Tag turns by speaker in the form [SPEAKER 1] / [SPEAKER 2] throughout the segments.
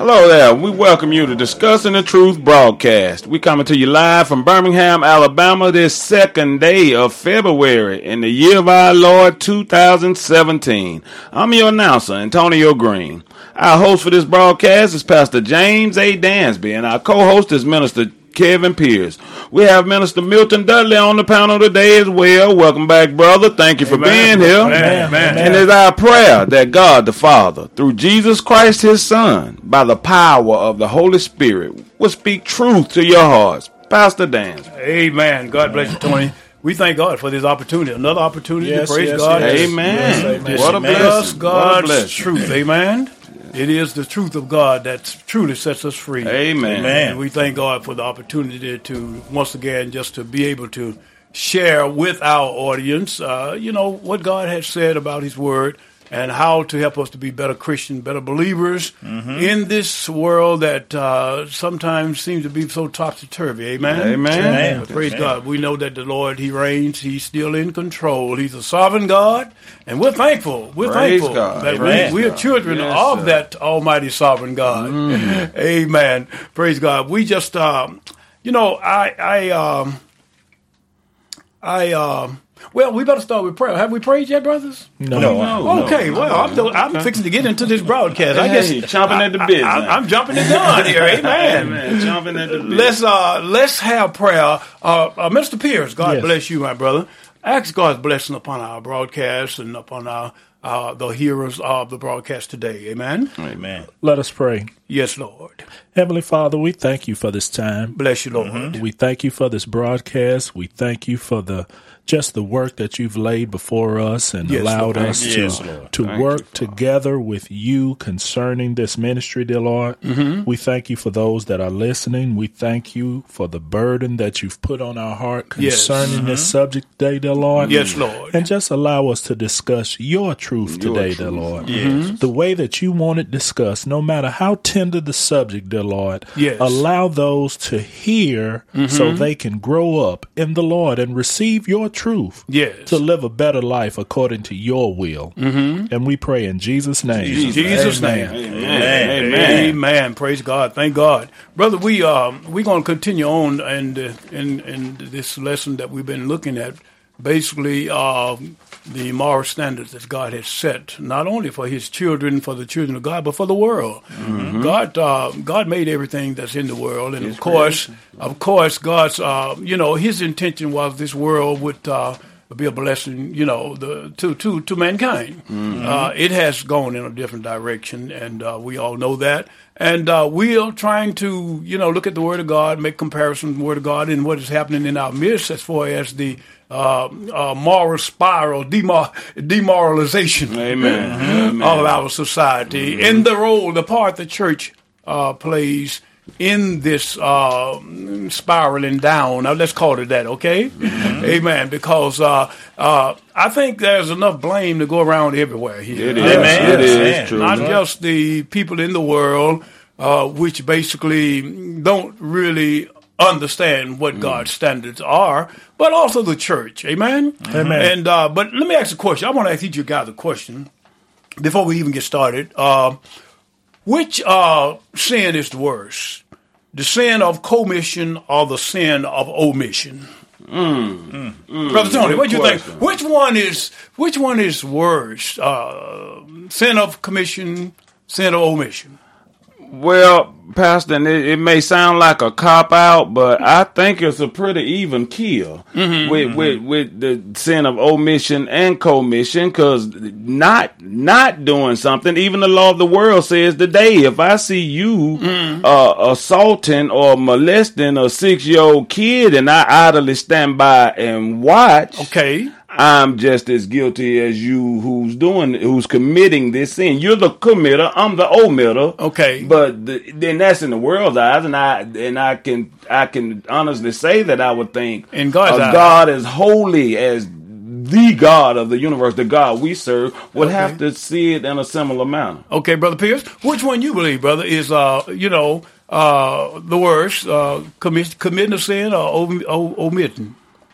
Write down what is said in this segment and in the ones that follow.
[SPEAKER 1] Hello there. We welcome you to Discussing the Truth broadcast. We coming to you live from Birmingham, Alabama, this second day of February in the year of our Lord 2017. I'm your announcer, Antonio Green. Our host for this broadcast is Pastor James A. Dansby, and our co-host is Minister Kevin Pierce. We have Minister Milton Dudley on the panel today as well. Welcome back, brother. Thank you for being here.
[SPEAKER 2] Amen.
[SPEAKER 1] And it's our prayer that God the Father, through Jesus Christ his Son, by the power of the Holy Spirit, will speak truth to your hearts. Pastor Dan.
[SPEAKER 2] Amen. God bless you, Tony. We thank God for this opportunity. Another opportunity to praise God.
[SPEAKER 1] Amen.
[SPEAKER 2] What a blessing. God's truth. Amen.
[SPEAKER 1] Yes.
[SPEAKER 2] It is the truth of God that truly sets us free.
[SPEAKER 1] Amen.
[SPEAKER 2] And we thank God for the opportunity to, once again, just to be able to share with our audience, what God has said about his word and how to help us to be better Christians, better believers in this world that sometimes seems to be so topsy-turvy. Amen?
[SPEAKER 1] Amen.
[SPEAKER 2] Praise God. We know that the Lord, he reigns. He's still in control. He's a sovereign God, and we're thankful. We're thankful that we are children of that almighty sovereign God. Amen. Praise God. We just, well, we better start with prayer. Have we prayed yet, brothers?
[SPEAKER 1] No.
[SPEAKER 2] Okay, well, I'm fixing to get into this broadcast. I guess
[SPEAKER 1] chomping at the bit.
[SPEAKER 2] I'm jumping the gun here. Amen.
[SPEAKER 1] Chomping at the bit.
[SPEAKER 2] Let's have prayer. Mr. Pierce, God bless you, my brother. Ask God's blessing upon our broadcast and upon the hearers of the broadcast today. Amen.
[SPEAKER 3] Amen.
[SPEAKER 4] Let us pray.
[SPEAKER 2] Yes, Lord.
[SPEAKER 4] Heavenly Father, we thank you for this time.
[SPEAKER 2] Bless you, Lord.
[SPEAKER 4] We thank you for this broadcast. We thank you for the work that you've laid before us and allowed us to work together with you concerning this ministry, dear Lord. We thank you for those that are listening. We thank you for the burden that you've put on our heart concerning this subject today, dear Lord.
[SPEAKER 2] Yes, Lord.
[SPEAKER 4] And just allow us to discuss your truth today, dear Lord. The way that you want it discussed, no matter how tender the subject, dear Lord. Allow those to hear so they can grow up in the Lord and receive your truth to live a better life according to your will. And we pray in Jesus' name.
[SPEAKER 2] Jesus' name. Amen. Praise God. Thank God. Brother, we're going to continue on and in this lesson that we've been looking at, basically the moral standards that God has set, not only for his children, for the children of God, but for the world. God made everything that's in the world, and of course, God's his intention was this world would be a blessing, to mankind. It has gone in a different direction, and we all know that. And we are trying to, look at the Word of God, make comparisons with the Word of God and what is happening in our midst as far as the moral spiral, demoralization of our society, and the part the church plays in this spiraling down. Now, let's call it that, okay? Amen. Because I think there's enough blame to go around everywhere here.
[SPEAKER 1] It is true.
[SPEAKER 2] Not just the people in the world, which basically don't really understand what God's standards are, but also the church. Amen? And but let me ask a question. I want to ask each of you guys a question before we even get started. Which sin is the worst? The sin of commission or the sin of omission? Brother Tony, what do you think? Which one is worse? Sin of commission, sin of omission?
[SPEAKER 1] Well, Pastor, it may sound like a cop-out, but I think it's a pretty even kill with the sin of omission and commission, because not doing something, even the law of the world says today, if I see you assaulting or molesting a 6-year-old kid and I idly stand by and watch, I'm just as guilty as you who's committing this sin. You're the committer, I'm the omitter.
[SPEAKER 2] Okay.
[SPEAKER 1] But then that's in the world's eyes, and I can honestly say that I would think
[SPEAKER 2] in God's eyes,
[SPEAKER 1] God as holy as the God of the universe, the God we serve, would have to see it in a similar manner.
[SPEAKER 2] Okay, Brother Pierce, which one you believe, brother, is the worst, committing a sin or omitting?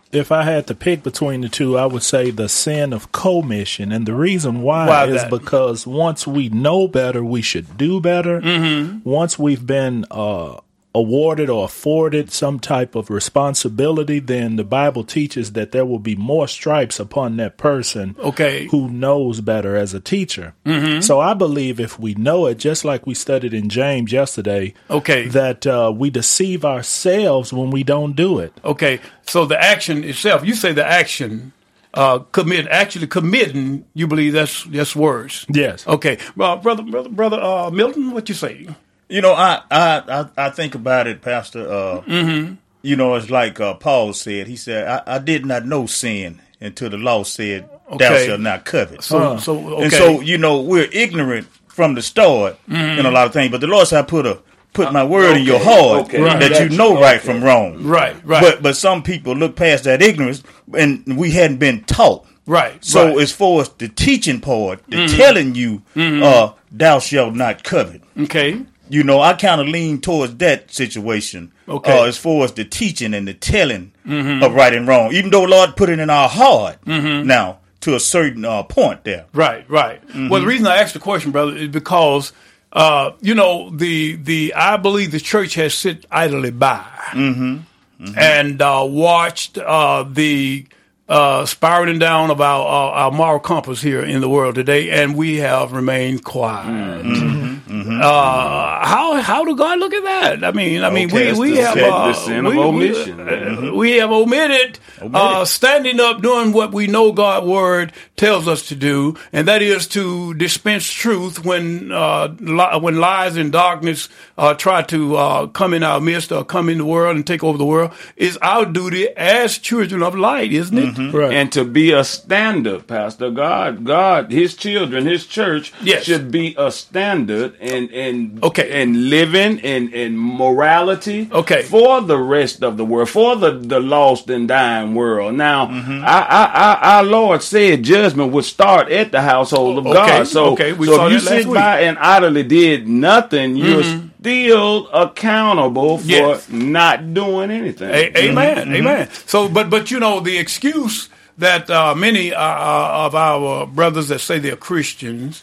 [SPEAKER 4] if I had to pick between the two, I would say the sin of commission. And the reason why is because once we know better, we should do better. Mm-hmm. Once we've been awarded or afforded some type of responsibility, then the Bible teaches that there will be more stripes upon that person who knows better as a teacher. Mm-hmm. So I believe if we know it, just like we studied in James yesterday, that we deceive ourselves when we don't do it.
[SPEAKER 2] Okay, so the action itself, you say the action committing, you believe that's worse?
[SPEAKER 4] Yes.
[SPEAKER 2] Okay, well, brother Milton, what you say?
[SPEAKER 3] You know, I think about it, Pastor. You know, it's like Paul said. He said, I did not know sin until the law said, thou shalt not covet. And so, you know, we're ignorant from the start in a lot of things. But the Lord said, I put my word in your heart that you know right from wrong.
[SPEAKER 2] Right.
[SPEAKER 3] But some people look past that ignorance, and we hadn't been taught.
[SPEAKER 2] Right.
[SPEAKER 3] So as far as the teaching part, the telling you, thou shalt not covet.
[SPEAKER 2] Okay.
[SPEAKER 3] You know, I kind of lean towards that situation as far as the teaching and the telling of right and wrong, even though Lord put it in our heart now to a certain point there.
[SPEAKER 2] Right. Well, the reason I asked the question, brother, is because, you know, I believe the church has sit idly by and watched the spiraling down of our moral compass here in the world today, and we have remained quiet. How do God look at that? I mean, we have
[SPEAKER 1] the sin of omission.
[SPEAKER 2] We have omitted standing up, doing what we know God's word tells us to do, and that is to dispense truth when lies and darkness try to come in our midst or come in the world and take over the world. It's our duty as children of light, isn't it?
[SPEAKER 1] Right. And to be a standard, Pastor. God, His children, His church should be a standard and living in morality for the rest of the world, for the lost and dying world. Now, our Lord said judgment would start at the household of God. So if you sit by and idly did nothing, you're still accountable for not doing anything.
[SPEAKER 2] Amen. So, but you know, the excuse that many of our brothers that say they're Christians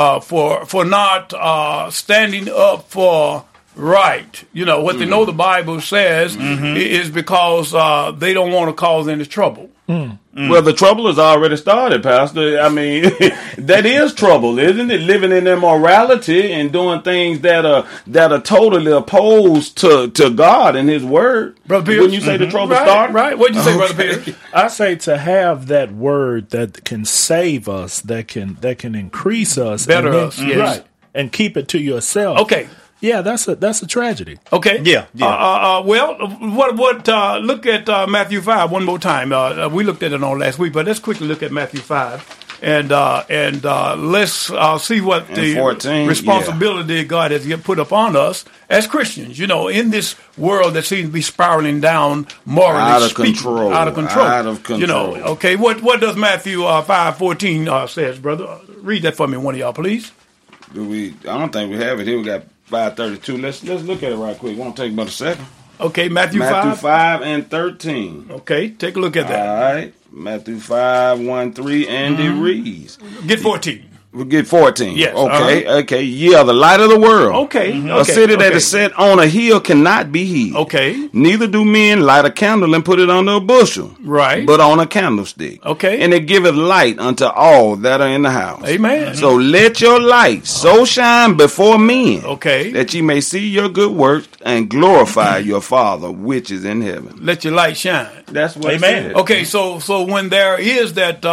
[SPEAKER 2] for not standing up for right, you know, what they know the Bible says is because they don't want to cause any trouble.
[SPEAKER 1] Well, the trouble has already started, Pastor. I mean, that is trouble, isn't it? Living in immorality and doing things that are totally opposed to God and His Word.
[SPEAKER 2] Brother Pierce,
[SPEAKER 1] wouldn't you say the trouble started?
[SPEAKER 2] Right. What'd you say, Brother Pierce?
[SPEAKER 4] I say to have that word that can save us, that can increase us,
[SPEAKER 2] better us,
[SPEAKER 4] right, and keep it to yourself.
[SPEAKER 2] Okay.
[SPEAKER 4] Yeah, that's a tragedy.
[SPEAKER 2] Okay.
[SPEAKER 3] Yeah.
[SPEAKER 2] Well, what? Look at Matthew 5 one more time. We looked at it on last week, but let's quickly look at Matthew 5 and let's see what the 14, responsibility God has put upon us as Christians. You know, in this world that seems to be spiraling down morally
[SPEAKER 1] out of control.
[SPEAKER 2] You know. Okay. What does Matthew 5:14 says, brother? Read that for me, one of y'all, please.
[SPEAKER 1] I don't think we have it here. We got 5:32. Let's look at it right quick. Won't take about a second.
[SPEAKER 2] Okay, Matthew
[SPEAKER 1] 5 and 13.
[SPEAKER 2] Okay, take a look at that.
[SPEAKER 1] All right, Matthew 5, 1-3, and it reads.
[SPEAKER 2] Get 14.
[SPEAKER 1] We get 14.
[SPEAKER 2] Yes.
[SPEAKER 1] Okay. Ye are the light of the world.
[SPEAKER 2] Okay.
[SPEAKER 1] A city that is set on a hill cannot be hid.
[SPEAKER 2] Okay.
[SPEAKER 1] Neither do men light a candle and put it under a bushel.
[SPEAKER 2] Right.
[SPEAKER 1] But on a candlestick.
[SPEAKER 2] Okay.
[SPEAKER 1] And it giveth light unto all that are in the house.
[SPEAKER 2] Amen.
[SPEAKER 1] So let your light so shine before men.
[SPEAKER 2] Okay.
[SPEAKER 1] That ye may see your good works and glorify your Father which is in heaven.
[SPEAKER 2] Let your light shine.
[SPEAKER 1] That's what
[SPEAKER 3] Amen.
[SPEAKER 1] it says.
[SPEAKER 2] Okay. So when there is that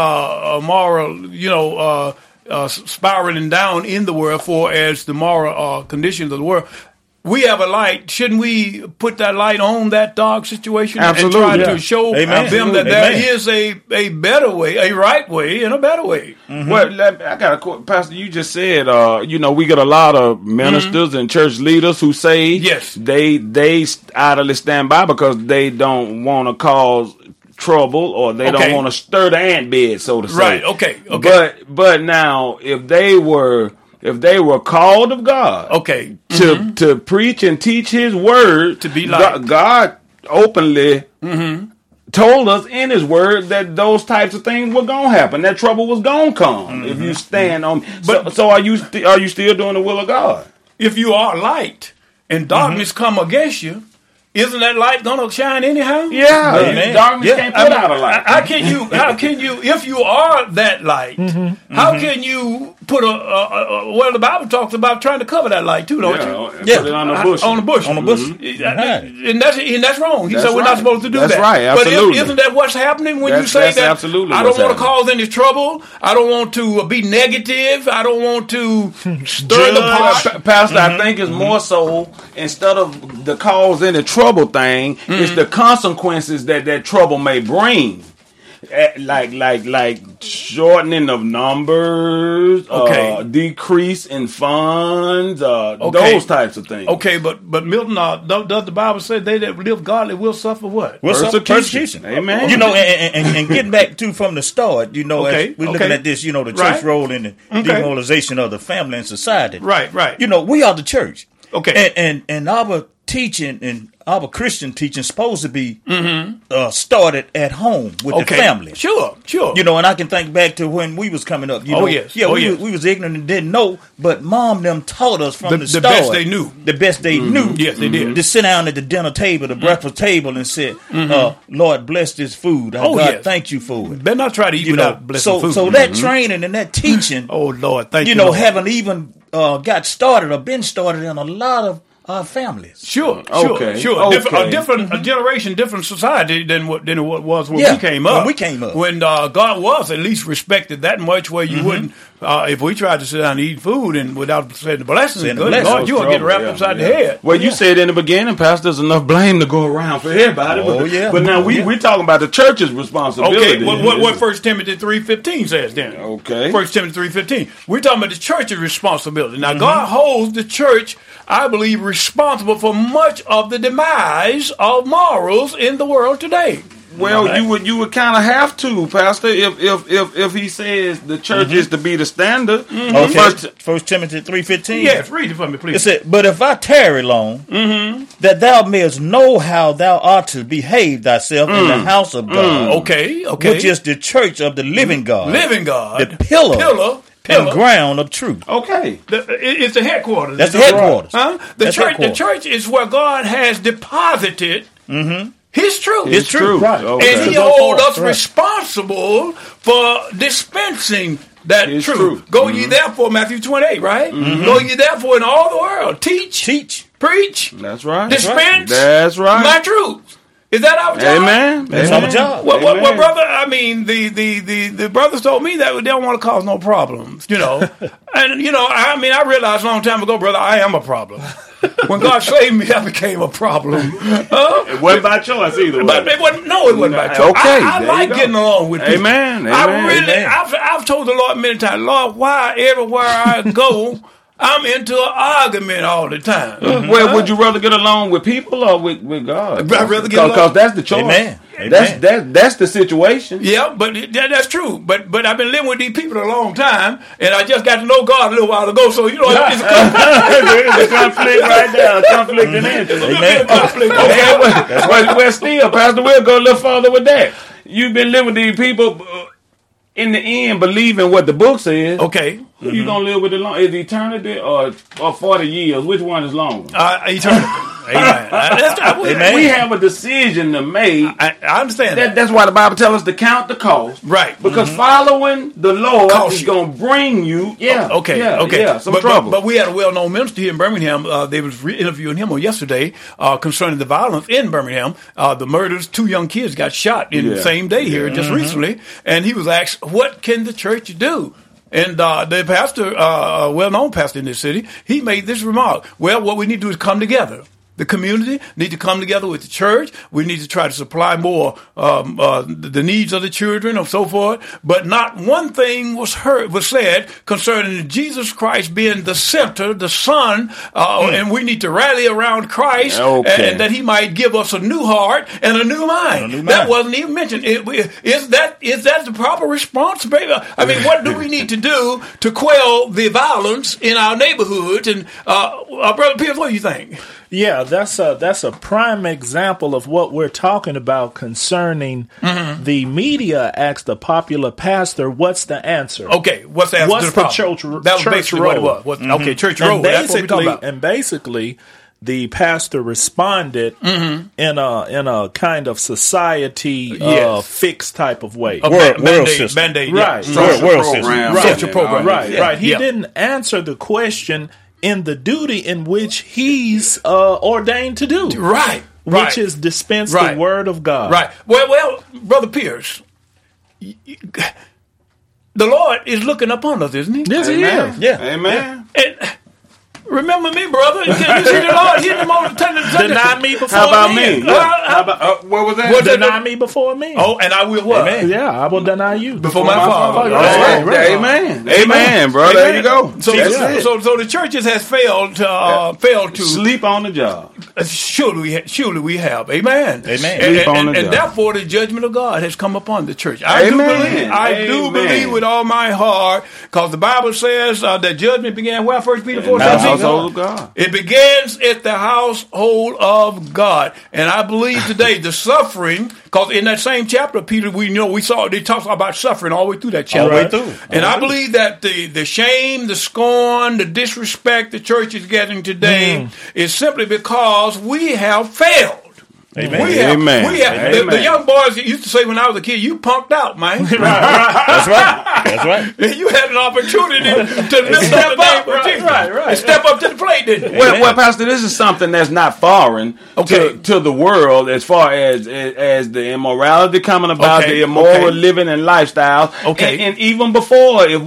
[SPEAKER 2] moral, spiraling down in the world for as the moral conditions of the world, we have a light. Shouldn't we put that light on that dark situation?
[SPEAKER 1] Absolutely.
[SPEAKER 2] And try to show them that there is a better way, a right way, and a better way?
[SPEAKER 1] Well, I got a quote. Pastor, you just said, we get a lot of ministers and church leaders who say they idly stand by because they don't want to cause trouble or they don't want to stir the ant bed, so to say.
[SPEAKER 2] Right. Okay.
[SPEAKER 1] But now if they were called of God, to preach and teach His word,
[SPEAKER 2] to be like
[SPEAKER 1] God openly told us in his word that those types of things were gonna happen. That trouble was gonna come if you stand on. But so are you still doing the will of God?
[SPEAKER 2] If you are light and darkness come against you, isn't that light gonna shine anyhow?
[SPEAKER 1] Yeah, darkness can't put out a light.
[SPEAKER 2] How can you? If you are that light, how can you put well, the Bible talks about trying to cover that light too, don't you?
[SPEAKER 1] Put it on the bush.
[SPEAKER 2] On the bush. And that's wrong. He said we're not supposed to do that.
[SPEAKER 1] That's right. Absolutely.
[SPEAKER 2] But isn't that what's happening when you say that?
[SPEAKER 1] Absolutely.
[SPEAKER 2] I don't want to cause any trouble. I don't want to be negative. I don't want to stir the pot.
[SPEAKER 1] Pastor, I think it's more so instead of the cause any trouble thing, it's the consequences that trouble may bring. Like shortening of numbers, decrease in funds, those types of things.
[SPEAKER 2] Okay, but Milton, does the Bible say they that live godly will suffer what?
[SPEAKER 3] Persecution.
[SPEAKER 1] Amen.
[SPEAKER 3] You know, and getting back to from the start, you know, as we're looking at this, you know, the church role in the demoralization of the family and society.
[SPEAKER 2] Right.
[SPEAKER 3] You know, we are the church.
[SPEAKER 2] Okay.
[SPEAKER 3] And our teaching and our Christian teaching supposed to be started at home with the family.
[SPEAKER 2] Sure.
[SPEAKER 3] You know, and I can think back to when we was coming up. You know, we was ignorant and didn't know, but Mom them taught us from the start.
[SPEAKER 2] The best they knew.
[SPEAKER 3] The best they knew.
[SPEAKER 2] Yes, they did.
[SPEAKER 3] To sit down at the dinner table, the breakfast table, and say, Lord, bless this food. God, thank you for it.
[SPEAKER 2] Better not try to eat without blessing food.
[SPEAKER 3] So that training and that teaching,
[SPEAKER 2] oh, Lord, thank you.
[SPEAKER 3] You know, haven't even got started or been started in a lot of our families.
[SPEAKER 2] Sure.
[SPEAKER 1] Okay.
[SPEAKER 2] A different generation, different society than it was when we came up. When God was at least respected that much, where you wouldn't, if we tried to sit down and eat food and without saying the blessings, Lord, you would get wrapped upside the head.
[SPEAKER 1] Well, you said in the beginning, Pastor, there's enough blame to go around for everybody. But now we're talking about the church's responsibility.
[SPEAKER 2] Okay, what 1 Timothy 3:15 says then?
[SPEAKER 1] Okay.
[SPEAKER 2] 1 Timothy 3:15. We're talking about the church's responsibility. Now, God holds the church, I believe, responsible for much of the demise of morals in the world today.
[SPEAKER 1] Well, you would kind of have to, Pastor, if he says the church is to be the standard.
[SPEAKER 3] Okay. 1 Timothy 3:15.
[SPEAKER 2] Yes, read it for me, please.
[SPEAKER 3] It said, "But if I tarry long, that thou mayest know how thou art to behave thyself in the house of God,
[SPEAKER 2] okay,
[SPEAKER 3] which is the church of the living God, the pillar and ground of truth."
[SPEAKER 2] Okay, it's the headquarters.
[SPEAKER 3] That's the headquarters.
[SPEAKER 2] The church is where God has deposited His truth.
[SPEAKER 3] His truth.
[SPEAKER 2] Right. Okay. And He holds us responsible for dispensing that truth. Go ye therefore, Matthew 28, right? Go ye therefore in all the world. Teach. Preach.
[SPEAKER 1] That's right.
[SPEAKER 2] Dispense.
[SPEAKER 1] That's right.
[SPEAKER 2] My truth. Is that our job?
[SPEAKER 1] Amen.
[SPEAKER 3] That's our job.
[SPEAKER 2] Well, brother, I mean, the brothers told me that they don't want to cause no problems, you know. And, you know, I mean, I realized a long time ago, brother, I am a problem. When God saved me, I became a problem.
[SPEAKER 1] It wasn't by choice either.
[SPEAKER 2] But it wasn't by choice.
[SPEAKER 1] Okay,
[SPEAKER 2] I like getting along with people.
[SPEAKER 1] Amen.
[SPEAKER 2] I've told the Lord many times, Lord, why everywhere I go, I'm into an argument all the time.
[SPEAKER 1] Well, would you rather get along with people or with God?
[SPEAKER 2] I'd rather get along.
[SPEAKER 1] Because that's the choice.
[SPEAKER 3] Amen.
[SPEAKER 1] That's the situation.
[SPEAKER 2] Yeah, but that's true. But I've been living with these people a long time, and I just got to know God a little while ago. So you know, it's
[SPEAKER 1] a conflict right there. A conflict in interest.
[SPEAKER 2] Amen.
[SPEAKER 1] Okay, well, still, Pastor, we'll go a little farther with that. You've been living with these people. In the end, believing what the book says.
[SPEAKER 2] Okay.
[SPEAKER 1] Who you gonna live with it long? Is eternity or 40 years? Which one is longer?
[SPEAKER 2] Eternity. Amen.
[SPEAKER 1] We have a decision to make.
[SPEAKER 2] I understand that.
[SPEAKER 1] That's why the Bible tells us to count the cost.
[SPEAKER 2] Right.
[SPEAKER 1] Because following the Lord is going to bring you. Some trouble.
[SPEAKER 2] But we had a well-known minister here in Birmingham. They was interviewing him on yesterday concerning the violence in Birmingham. The murders. 2 young kids got shot in the same day here just recently. And he was asked, what can the church do? And the pastor, a well-known pastor in this city, he made this remark. Well, what we need to do is come together. The community need to come together with the church. We need to try to supply more the needs of the children and so forth. But not one thing was said concerning Jesus Christ being the center, the Son, and we need to rally around Christ, and that He might give us a new heart and a new mind. That wasn't even mentioned. Is that the proper response? I mean, what do we need to do to quell the violence in our neighborhoods? And Brother Pierce, what do you think?
[SPEAKER 4] Yeah, that's a prime example of what we're talking about concerning the media asked a popular pastor, what's the answer?
[SPEAKER 2] Okay, what's the answer?
[SPEAKER 4] What's the church role?
[SPEAKER 2] That was basically what it was. Okay, church role. That's what we're talking about.
[SPEAKER 4] And basically, the pastor responded in a kind of society fixed type of way.
[SPEAKER 3] World system.
[SPEAKER 4] Right.
[SPEAKER 3] Social
[SPEAKER 2] program.
[SPEAKER 4] Right. He didn't answer the question in the duty in which he's ordained to do.
[SPEAKER 2] Right.
[SPEAKER 4] Which is dispense the word of God.
[SPEAKER 2] Right. Well, Brother Pierce, the Lord is looking upon us, isn't he?
[SPEAKER 4] Yes, he is.
[SPEAKER 1] Yeah. Amen.
[SPEAKER 2] And remember me, brother. You see the Lord hitting him on the
[SPEAKER 4] deny me before me.
[SPEAKER 1] How about me? How about, what was that?
[SPEAKER 4] Deny me before me.
[SPEAKER 2] Oh, and I will what?
[SPEAKER 4] Amen. Yeah, I will deny you.
[SPEAKER 2] Before my Father.
[SPEAKER 1] Right. Amen, bro. There you go.
[SPEAKER 2] So the churches has failed to
[SPEAKER 1] sleep on the job.
[SPEAKER 2] Surely we have. Amen. And therefore the judgment of God has come upon the church. I do believe with all my heart, because the Bible says that judgment began where? 1 Peter 4:17.
[SPEAKER 1] Household of God.
[SPEAKER 2] It begins at the household of God, and I believe today the suffering, because in that same chapter, Peter, we saw they talks about suffering all the way through that chapter.
[SPEAKER 3] All the way through.
[SPEAKER 2] And I believe that the shame, the scorn, the disrespect the church is getting today is simply because we have failed.
[SPEAKER 3] Amen.
[SPEAKER 2] We have. The young boys used to say when I was a kid, "You punked out, man."
[SPEAKER 3] That's right.
[SPEAKER 2] You had an opportunity to lift up the name of Jesus. Right. Step up to the plate, didn't you?
[SPEAKER 1] Well, Pastor, this is something that's not foreign to the world as far as the immorality coming about, the immoral living and lifestyle.
[SPEAKER 2] Okay.
[SPEAKER 1] And even before, I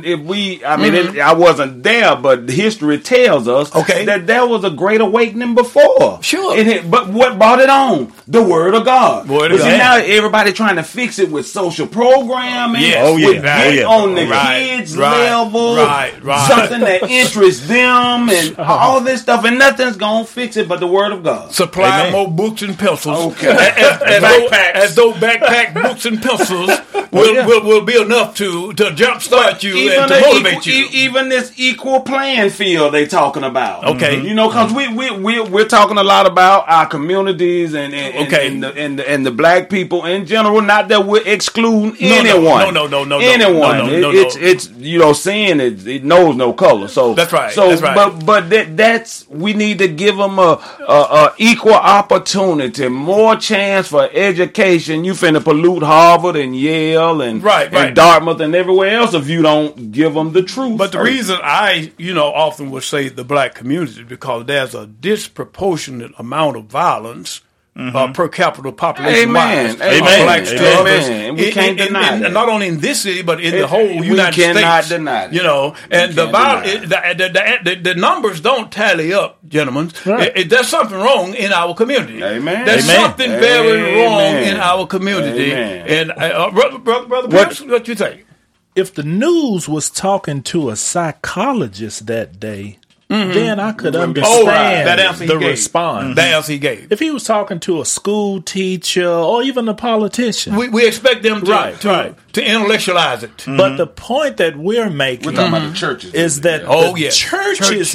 [SPEAKER 1] wasn't there, but history tells us that there was a great awakening before.
[SPEAKER 2] Sure.
[SPEAKER 1] But what brought it on? The Word of God. Now everybody trying to fix it with social programming.
[SPEAKER 2] Yes.
[SPEAKER 1] On the kids level. Something that interests them and all this stuff, and nothing's gonna fix it but the Word of God.
[SPEAKER 2] Supply more books and pencils.
[SPEAKER 1] Okay.
[SPEAKER 2] As though backpack books and pencils will be enough to jumpstart you and to motivate you.
[SPEAKER 1] Even this equal playing field they talking about.
[SPEAKER 2] Okay.
[SPEAKER 1] Because we're talking a lot about our communities and the black people in general. Not that we're excluding anyone.
[SPEAKER 2] No.
[SPEAKER 1] Anyone. It's sin it knows no color. So
[SPEAKER 2] that's right.
[SPEAKER 1] But that's we need to give them a equal opportunity, more chance for education. You finna pollute Harvard and Yale and Dartmouth and everywhere else if you don't give them the truth.
[SPEAKER 2] But the reason I often would say the black community is because there's a disproportionate amount of violence per capita population wise.
[SPEAKER 1] Amen. We can't deny that.
[SPEAKER 2] Not only in this city, but in the whole United States. We cannot deny that. The numbers don't tally up, gentlemen. Right. There's something wrong in our community.
[SPEAKER 1] Amen.
[SPEAKER 2] There's something very wrong in our community. Amen. And brother Pierce, what do you think?
[SPEAKER 4] If the news was talking to a psychologist that day, then I could understand the response.
[SPEAKER 2] The answer he gave.
[SPEAKER 4] If he was talking to a school teacher or even a politician.
[SPEAKER 2] We expect them to intellectualize it.
[SPEAKER 4] But the point that we're making
[SPEAKER 1] talking about the churches
[SPEAKER 4] is that the church's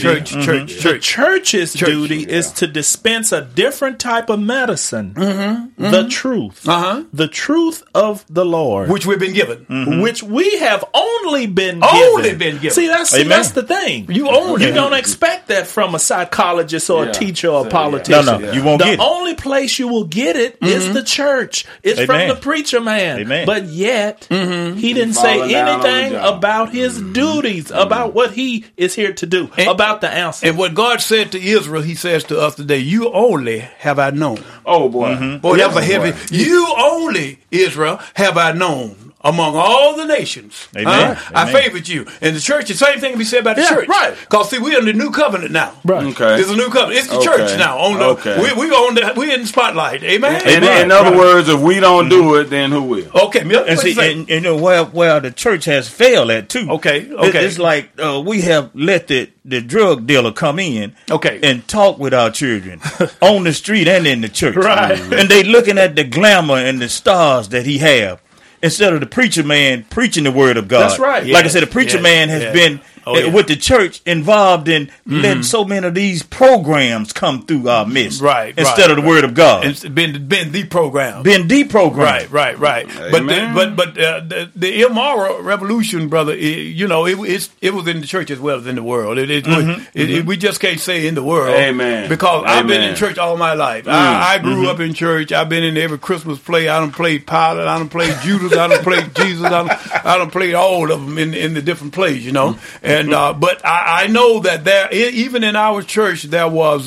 [SPEAKER 4] duty is to dispense a different type of medicine. The truth. The truth of the Lord.
[SPEAKER 2] Which we've been given.
[SPEAKER 4] Which we have only been given. See, that's the thing. You don't expect that from a psychologist or a teacher or a politician.
[SPEAKER 3] No, you won't get it.
[SPEAKER 4] The only place you will get it is the church. It's from the preacher man.
[SPEAKER 3] Amen.
[SPEAKER 4] But yet, he didn't say anything about his duties, about what he is here to do, about the answer.
[SPEAKER 2] And what God said to Israel, he says to us today, you only have I known.
[SPEAKER 1] Oh, boy.
[SPEAKER 2] Boy, that's a heavy. You only, Israel, have I known. Among all the nations.
[SPEAKER 3] Amen.
[SPEAKER 2] I favored you. And the church, the same thing can be said about the church.
[SPEAKER 4] Right.
[SPEAKER 2] Because, see, we're in the new covenant now.
[SPEAKER 4] Right.
[SPEAKER 1] Okay.
[SPEAKER 2] It's a new covenant. It's the church now. We're in the spotlight. Amen?
[SPEAKER 1] In other words, if we don't do it, then who will?
[SPEAKER 2] Okay.
[SPEAKER 3] And see, where the church has failed at, too.
[SPEAKER 2] Okay.
[SPEAKER 3] It's like we have let the drug dealer come in and talk with our children on the street and in the church.
[SPEAKER 4] Right.
[SPEAKER 3] And they looking at the glamour and the stars that he have. Instead of the preacher man preaching the word of God.
[SPEAKER 4] That's right.
[SPEAKER 3] Like I said, the preacher man has been with the church involved in letting so many of these programs come through our midst, instead of the Word of God.
[SPEAKER 2] It's been deprogrammed.
[SPEAKER 3] Been deprogrammed.
[SPEAKER 2] Right. But the immoral revolution, brother, it was in the church as well as in the world. We just can't say in the world.
[SPEAKER 1] Amen.
[SPEAKER 2] Because I've been in church all my life. I grew up in church. I've been in every Christmas play. I done played Pilate. I done played Judas. I done played Jesus. I done played all of them in the different plays, And but I know that there, even in our church, there was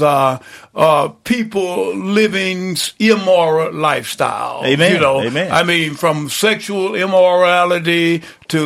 [SPEAKER 2] people living immoral lifestyle.
[SPEAKER 3] Amen. Amen.
[SPEAKER 2] I mean, from sexual immorality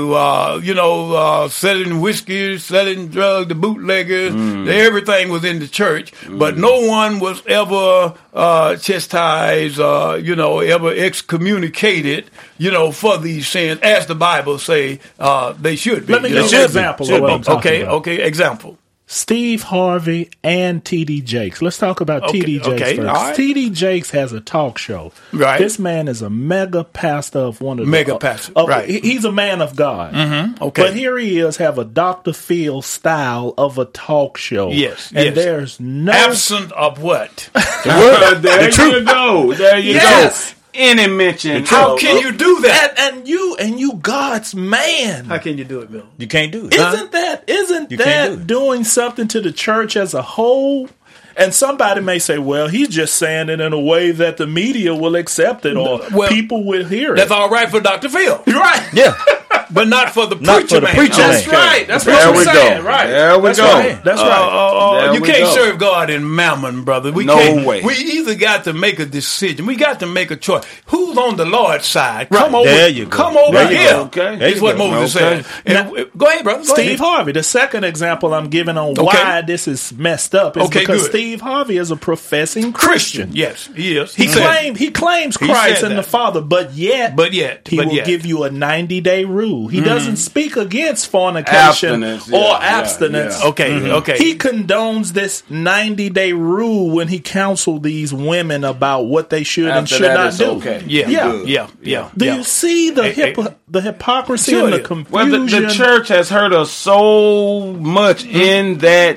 [SPEAKER 2] to selling whiskey, selling drugs, the bootleggers. Everything was in the church, but no one was ever chastised, ever excommunicated, for these sins, as the Bible say they should be.
[SPEAKER 4] Let me give you an example of what I'm talking about.
[SPEAKER 2] Okay, example.
[SPEAKER 4] Steve Harvey and T.D. Jakes. Let's talk about T.D. Jakes first. Right. T.D. Jakes has a talk show.
[SPEAKER 2] Right.
[SPEAKER 4] This man is a mega pastor of one of the...
[SPEAKER 2] Mega pastor, right.
[SPEAKER 4] He's a man of God.
[SPEAKER 2] Mm-hmm. Okay.
[SPEAKER 4] But here he is, have a Dr. Phil style of a talk show.
[SPEAKER 2] Yes.
[SPEAKER 4] And there's no...
[SPEAKER 2] Absent of what?
[SPEAKER 1] There you go. There you go. Any mention.
[SPEAKER 2] How can you do that?
[SPEAKER 4] And you God's man.
[SPEAKER 2] How can you do it, Bill?
[SPEAKER 3] You can't do it.
[SPEAKER 4] Isn't that doing something to the church as a whole? And somebody may say, well, he's just saying it in a way that the media will accept it or people will hear it.
[SPEAKER 2] That's all right for Dr. Phil.
[SPEAKER 4] Right.
[SPEAKER 3] Yeah.
[SPEAKER 2] But not for the preacher man.
[SPEAKER 4] That's right. That's what I'm saying. Right.
[SPEAKER 1] There we go.
[SPEAKER 4] Right. That's right.
[SPEAKER 2] You can't serve God in mammon, brother.
[SPEAKER 1] No way.
[SPEAKER 2] We either got to make a decision. We got to make a choice. Who's on the Lord's side?
[SPEAKER 4] Right.
[SPEAKER 2] Come over here.
[SPEAKER 1] Okay.
[SPEAKER 2] That's what Moses said. Go ahead, brother.
[SPEAKER 4] Steve Harvey. The second example I'm giving on why this is messed up is because Steve Harvey is a professing Christian.
[SPEAKER 2] Yes, he is.
[SPEAKER 4] He claims Christ and the Father, but yet he will give you a 90-day rule. He doesn't speak against fornication or abstinence.
[SPEAKER 2] Yeah. Okay.
[SPEAKER 4] He condones this 90-day rule when he counseled these women about what they should and should not do.
[SPEAKER 1] Okay.
[SPEAKER 2] Yeah.
[SPEAKER 4] Do you see the hypocrisy and the confusion?
[SPEAKER 1] Well, the church has hurt us so much in that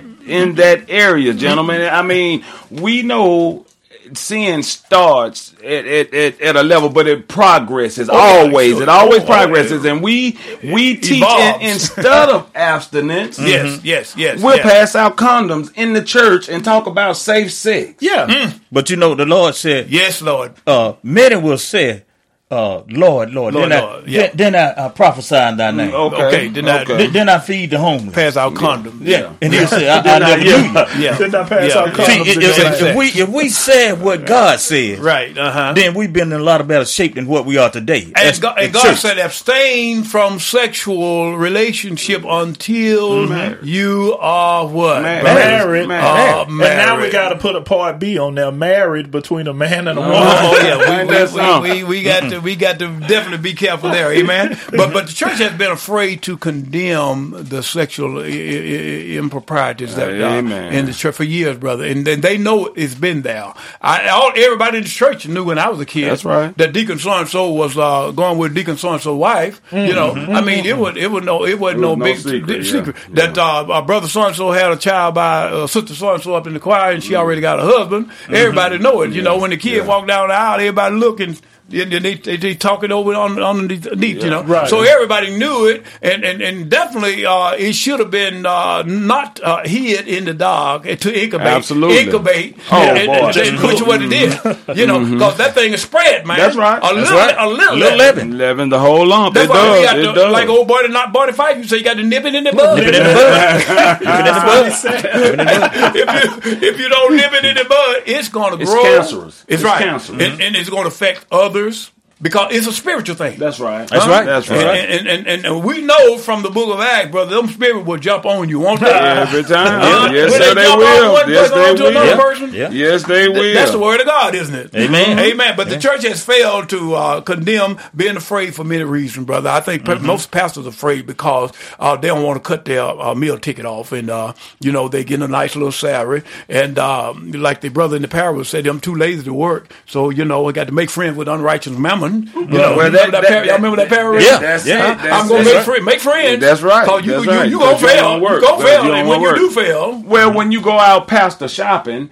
[SPEAKER 1] area, gentlemen. I mean, we know sin starts at a level, but it progresses always. It always progresses, and we teach instead of abstinence.
[SPEAKER 2] Yes.
[SPEAKER 1] We'll pass out condoms in the church and talk about safe sex.
[SPEAKER 2] Yeah,
[SPEAKER 3] but the Lord said,
[SPEAKER 2] "Yes, Lord."
[SPEAKER 3] Many will say, Lord. Then I prophesy in thy name.
[SPEAKER 2] Okay.
[SPEAKER 3] Then I feed the homeless.
[SPEAKER 2] Pass out condoms.
[SPEAKER 3] Yeah. And he'll say, I never knew you.
[SPEAKER 2] Yeah.
[SPEAKER 4] Then I pass out condoms.
[SPEAKER 3] If we said what God said,
[SPEAKER 2] right,
[SPEAKER 3] then we've been in a lot of better shape than what we are today.
[SPEAKER 2] And God said, abstain from sexual relationship until you are what?
[SPEAKER 4] Married.
[SPEAKER 2] Married.
[SPEAKER 4] And now we got to put a part B on there. Married between a man and a woman.
[SPEAKER 2] We got to definitely be careful there, amen. But the church has been afraid to condemn the sexual improprieties that in the church for years, brother, and they know it's been there. Everybody in the church knew when I was a kid.
[SPEAKER 1] That's right.
[SPEAKER 2] That Deacon so and so was going with Deacon so and so's wife. I mean, it wasn't no big secret that our brother so and so had a child by sister so and so up in the choir, and she already got a husband. Everybody know it. When the kid walked down the aisle, everybody looking. They talking over on the
[SPEAKER 4] Right.
[SPEAKER 2] So everybody knew it, and definitely it should have been not hid in the dark to incubate.
[SPEAKER 1] Absolutely.
[SPEAKER 2] Incubate.
[SPEAKER 1] Which
[SPEAKER 2] is what it did. Because that thing is spread, man.
[SPEAKER 1] That's right.
[SPEAKER 2] A little leaven.
[SPEAKER 1] Leaven the whole lump.
[SPEAKER 2] That's
[SPEAKER 1] it does.
[SPEAKER 2] It does. Like old boy not body fight. You say you got to nip it in the bud.
[SPEAKER 3] Nip it in the bud.
[SPEAKER 2] If you don't nip it in the bud, it's going to grow.
[SPEAKER 1] It's cancerous.
[SPEAKER 2] It's right. Cancerous. And it's going to affect others. Because it's a spiritual thing.
[SPEAKER 1] That's right.
[SPEAKER 3] That's right.
[SPEAKER 2] And we know from the book of Acts, brother, them spirits will jump on you, won't they?
[SPEAKER 1] Every time. Yes, they will. Yes, they will.
[SPEAKER 2] That's the word of God, isn't it?
[SPEAKER 3] Amen.
[SPEAKER 2] But the church has failed to condemn being afraid for many reasons, brother. I think most pastors are afraid because they don't want to cut their meal ticket off, and they get a nice little salary. And like the brother in the parable said, I'm too lazy to work, so I got to make friends with unrighteous mammon. Jordan. You know, y'all remember that parable?
[SPEAKER 1] Yeah, that's it.
[SPEAKER 2] I'm going to make friends.
[SPEAKER 1] That's right.
[SPEAKER 2] Because you going to fail. You're going to fail. And when you do fail.
[SPEAKER 1] Well, when you go out pastor shopping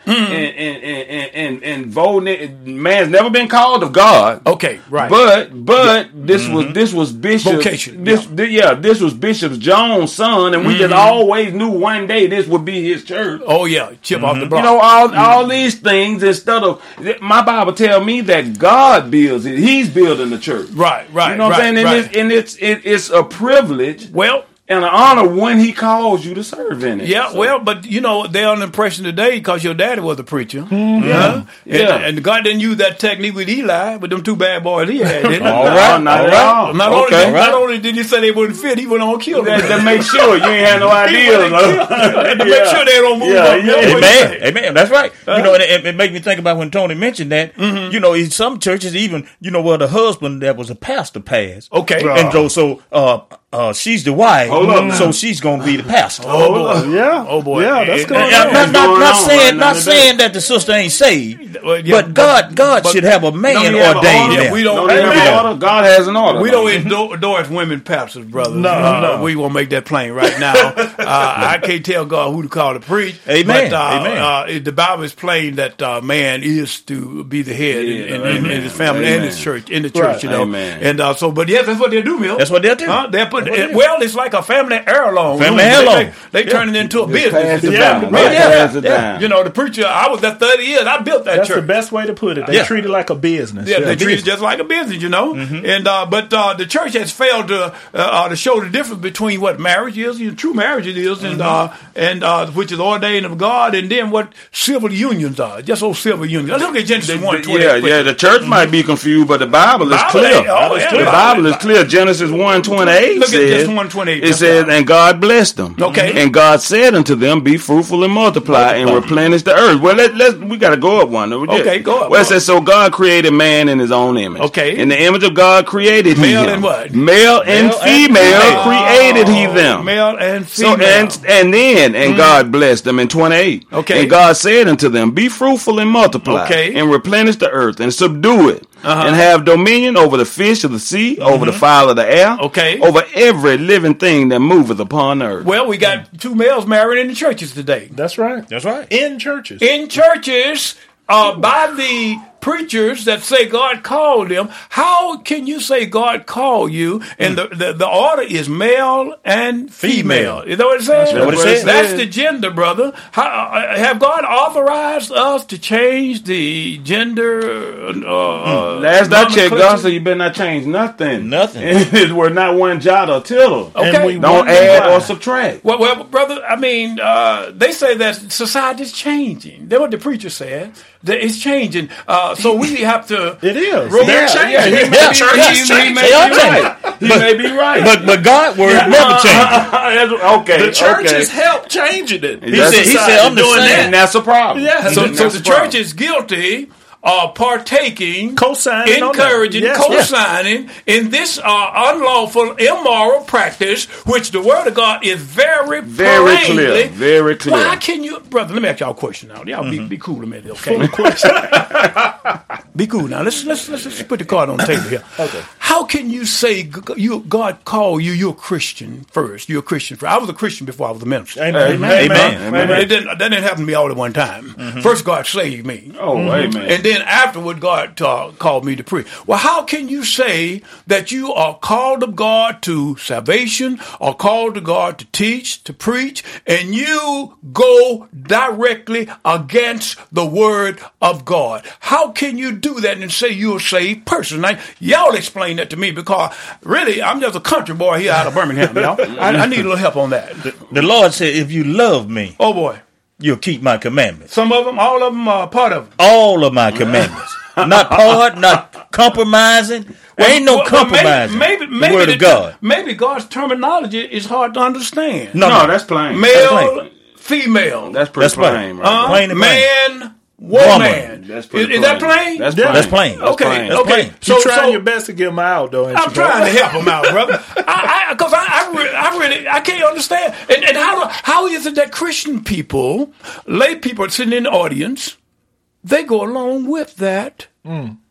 [SPEAKER 1] and voting, man's never been called of God.
[SPEAKER 2] Okay, right.
[SPEAKER 1] But this was Bishop.
[SPEAKER 2] Vocation.
[SPEAKER 1] This was Bishop Jones' son, and we just always knew one day this would be his church.
[SPEAKER 2] Oh yeah, chip off the block.
[SPEAKER 1] You know, all these things, instead of my Bible tell me that God builds it. He's building the church.
[SPEAKER 2] Right.
[SPEAKER 1] You know what I'm saying? And it's a privilege.
[SPEAKER 2] Well,
[SPEAKER 1] and an honor when he calls you to serve in it.
[SPEAKER 2] Yeah, well, but you know, they're on the impression today because your daddy was a preacher.
[SPEAKER 1] Yeah.
[SPEAKER 2] And God didn't use that technique with Eli, with them two bad boys he had, didn't he?
[SPEAKER 1] All right.
[SPEAKER 2] Not only did he say they wouldn't fit, he went on and killed them.
[SPEAKER 1] To make sure you ain't had no idea.
[SPEAKER 2] To make sure they don't move up.
[SPEAKER 3] Amen. That's right. You know, it made me think about when Tony mentioned that, you know, in some churches even, you know, where the husband that was a pastor passed.
[SPEAKER 2] Okay.
[SPEAKER 3] And so she's the wife. So she's going to be the pastor.
[SPEAKER 2] Oh boy.
[SPEAKER 4] Yeah, that's going on.
[SPEAKER 3] Not saying that the sister ain't saved, but God should have a man ordained there.
[SPEAKER 2] We don't
[SPEAKER 1] have order. God has an order.
[SPEAKER 2] We don't endorse women pastors, brother. No. We won't make that plain right now. I can't tell God who to call to preach.
[SPEAKER 3] Amen.
[SPEAKER 2] But the Bible is plain that man is to be the head in his family and his church, in the church, you know.
[SPEAKER 1] Amen.
[SPEAKER 2] And but yes, that's what they do, Mill.
[SPEAKER 3] That's what they'll do.
[SPEAKER 2] Well, it's like a family heirloom. They turn it into a business.
[SPEAKER 1] You
[SPEAKER 2] know, the preacher, I was there 30 years. I built that church.
[SPEAKER 4] That's the best way to put it. They treat it like a business.
[SPEAKER 2] Yeah, they treat it just like a business, you know. And but the church has failed to show the difference between what marriage is, true marriage it is, and which is ordained of God, and then what civil unions are. Just old civil unions. Look at Genesis 1:28.
[SPEAKER 1] Yeah. The church might be confused, but the Bible is clear. The Bible is clear. Genesis 1:28
[SPEAKER 2] Look at Genesis 1:28.
[SPEAKER 1] It says, and God blessed them.
[SPEAKER 2] Okay.
[SPEAKER 1] And God said unto them, be fruitful and multiply and replenish the earth. Well, we got to go up one.
[SPEAKER 2] Okay, go up.
[SPEAKER 1] Well, it says, so God created man in his own image.
[SPEAKER 2] Okay.
[SPEAKER 1] In the image of God created he
[SPEAKER 2] male
[SPEAKER 1] him.
[SPEAKER 2] And what?
[SPEAKER 1] Male and female created he them.
[SPEAKER 2] Male and female.
[SPEAKER 1] And God blessed them in 28.
[SPEAKER 2] Okay.
[SPEAKER 1] And God said unto them, be fruitful and multiply and replenish the earth and subdue it. And have dominion over the fish of the sea, over the fowl of the air, over every living thing that moveth upon the earth.
[SPEAKER 2] Well, we got two males married in the churches today.
[SPEAKER 4] That's right. In churches.
[SPEAKER 2] By the preachers that say God called them. How can you say God called you? And the order is male and female. Is that what it says? That's the gender, brother. Have God authorized us to change the gender?
[SPEAKER 1] Last I checked, God said you better not change nothing. We're not one jot or tittle.
[SPEAKER 2] Okay.
[SPEAKER 1] Don't add or subtract.
[SPEAKER 2] Well, brother, I mean, they say that society is changing. That's what the preacher said. That it's changing. So we have to.
[SPEAKER 4] It is.
[SPEAKER 1] He may be right.
[SPEAKER 3] But God word never changes.
[SPEAKER 1] Okay.
[SPEAKER 4] The church has helped changing it.
[SPEAKER 3] He said, I'm doing that.
[SPEAKER 1] And that's a problem.
[SPEAKER 2] Yeah. So the church is guilty of partaking,
[SPEAKER 4] co-signing,
[SPEAKER 2] encouraging, co-signing in this unlawful, immoral practice, which the Word of God is very clear.
[SPEAKER 1] Very clear.
[SPEAKER 2] Why can you, brother? Let me ask y'all a question now. Y'all be cool a minute, okay? Be cool now. Let's put the card on the table here.
[SPEAKER 4] Okay.
[SPEAKER 2] How can you say God called you? You're a Christian first. You're a Christian first. I was a Christian before I was a minister.
[SPEAKER 3] Amen.
[SPEAKER 2] That didn't happen to me all at one time. First, God saved me.
[SPEAKER 1] Amen.
[SPEAKER 2] And then afterward, God called me to preach. Well, how can you say that you are called of God to salvation, or called to God to teach, to preach, and you go directly against the Word of God? How can you do that and say you're a saved person? Now, y'all explain that to me, because really, I'm just a country boy here out of Birmingham, y'all. I need a little help on that.
[SPEAKER 3] The Lord said, if you love me,
[SPEAKER 2] oh boy,
[SPEAKER 3] you'll keep my commandments.
[SPEAKER 2] Some of them, all of them are part of them.
[SPEAKER 3] All of my commandments. Not part, not compromising. There ain't no compromising.
[SPEAKER 2] Maybe
[SPEAKER 3] the Word of God.
[SPEAKER 2] Maybe God's terminology is hard to understand.
[SPEAKER 1] No, that's plain.
[SPEAKER 2] Male, female.
[SPEAKER 1] That's pretty plain.
[SPEAKER 3] Plain and plain.
[SPEAKER 2] Man, woman.
[SPEAKER 1] That's pretty
[SPEAKER 2] is that plain?
[SPEAKER 3] That's plain.
[SPEAKER 2] Okay.
[SPEAKER 4] You're trying your best to get them out, though.
[SPEAKER 2] I'm trying to help them out, brother. Because I can't understand. And how is it that Christian people, lay people sitting in the audience, they go along with that?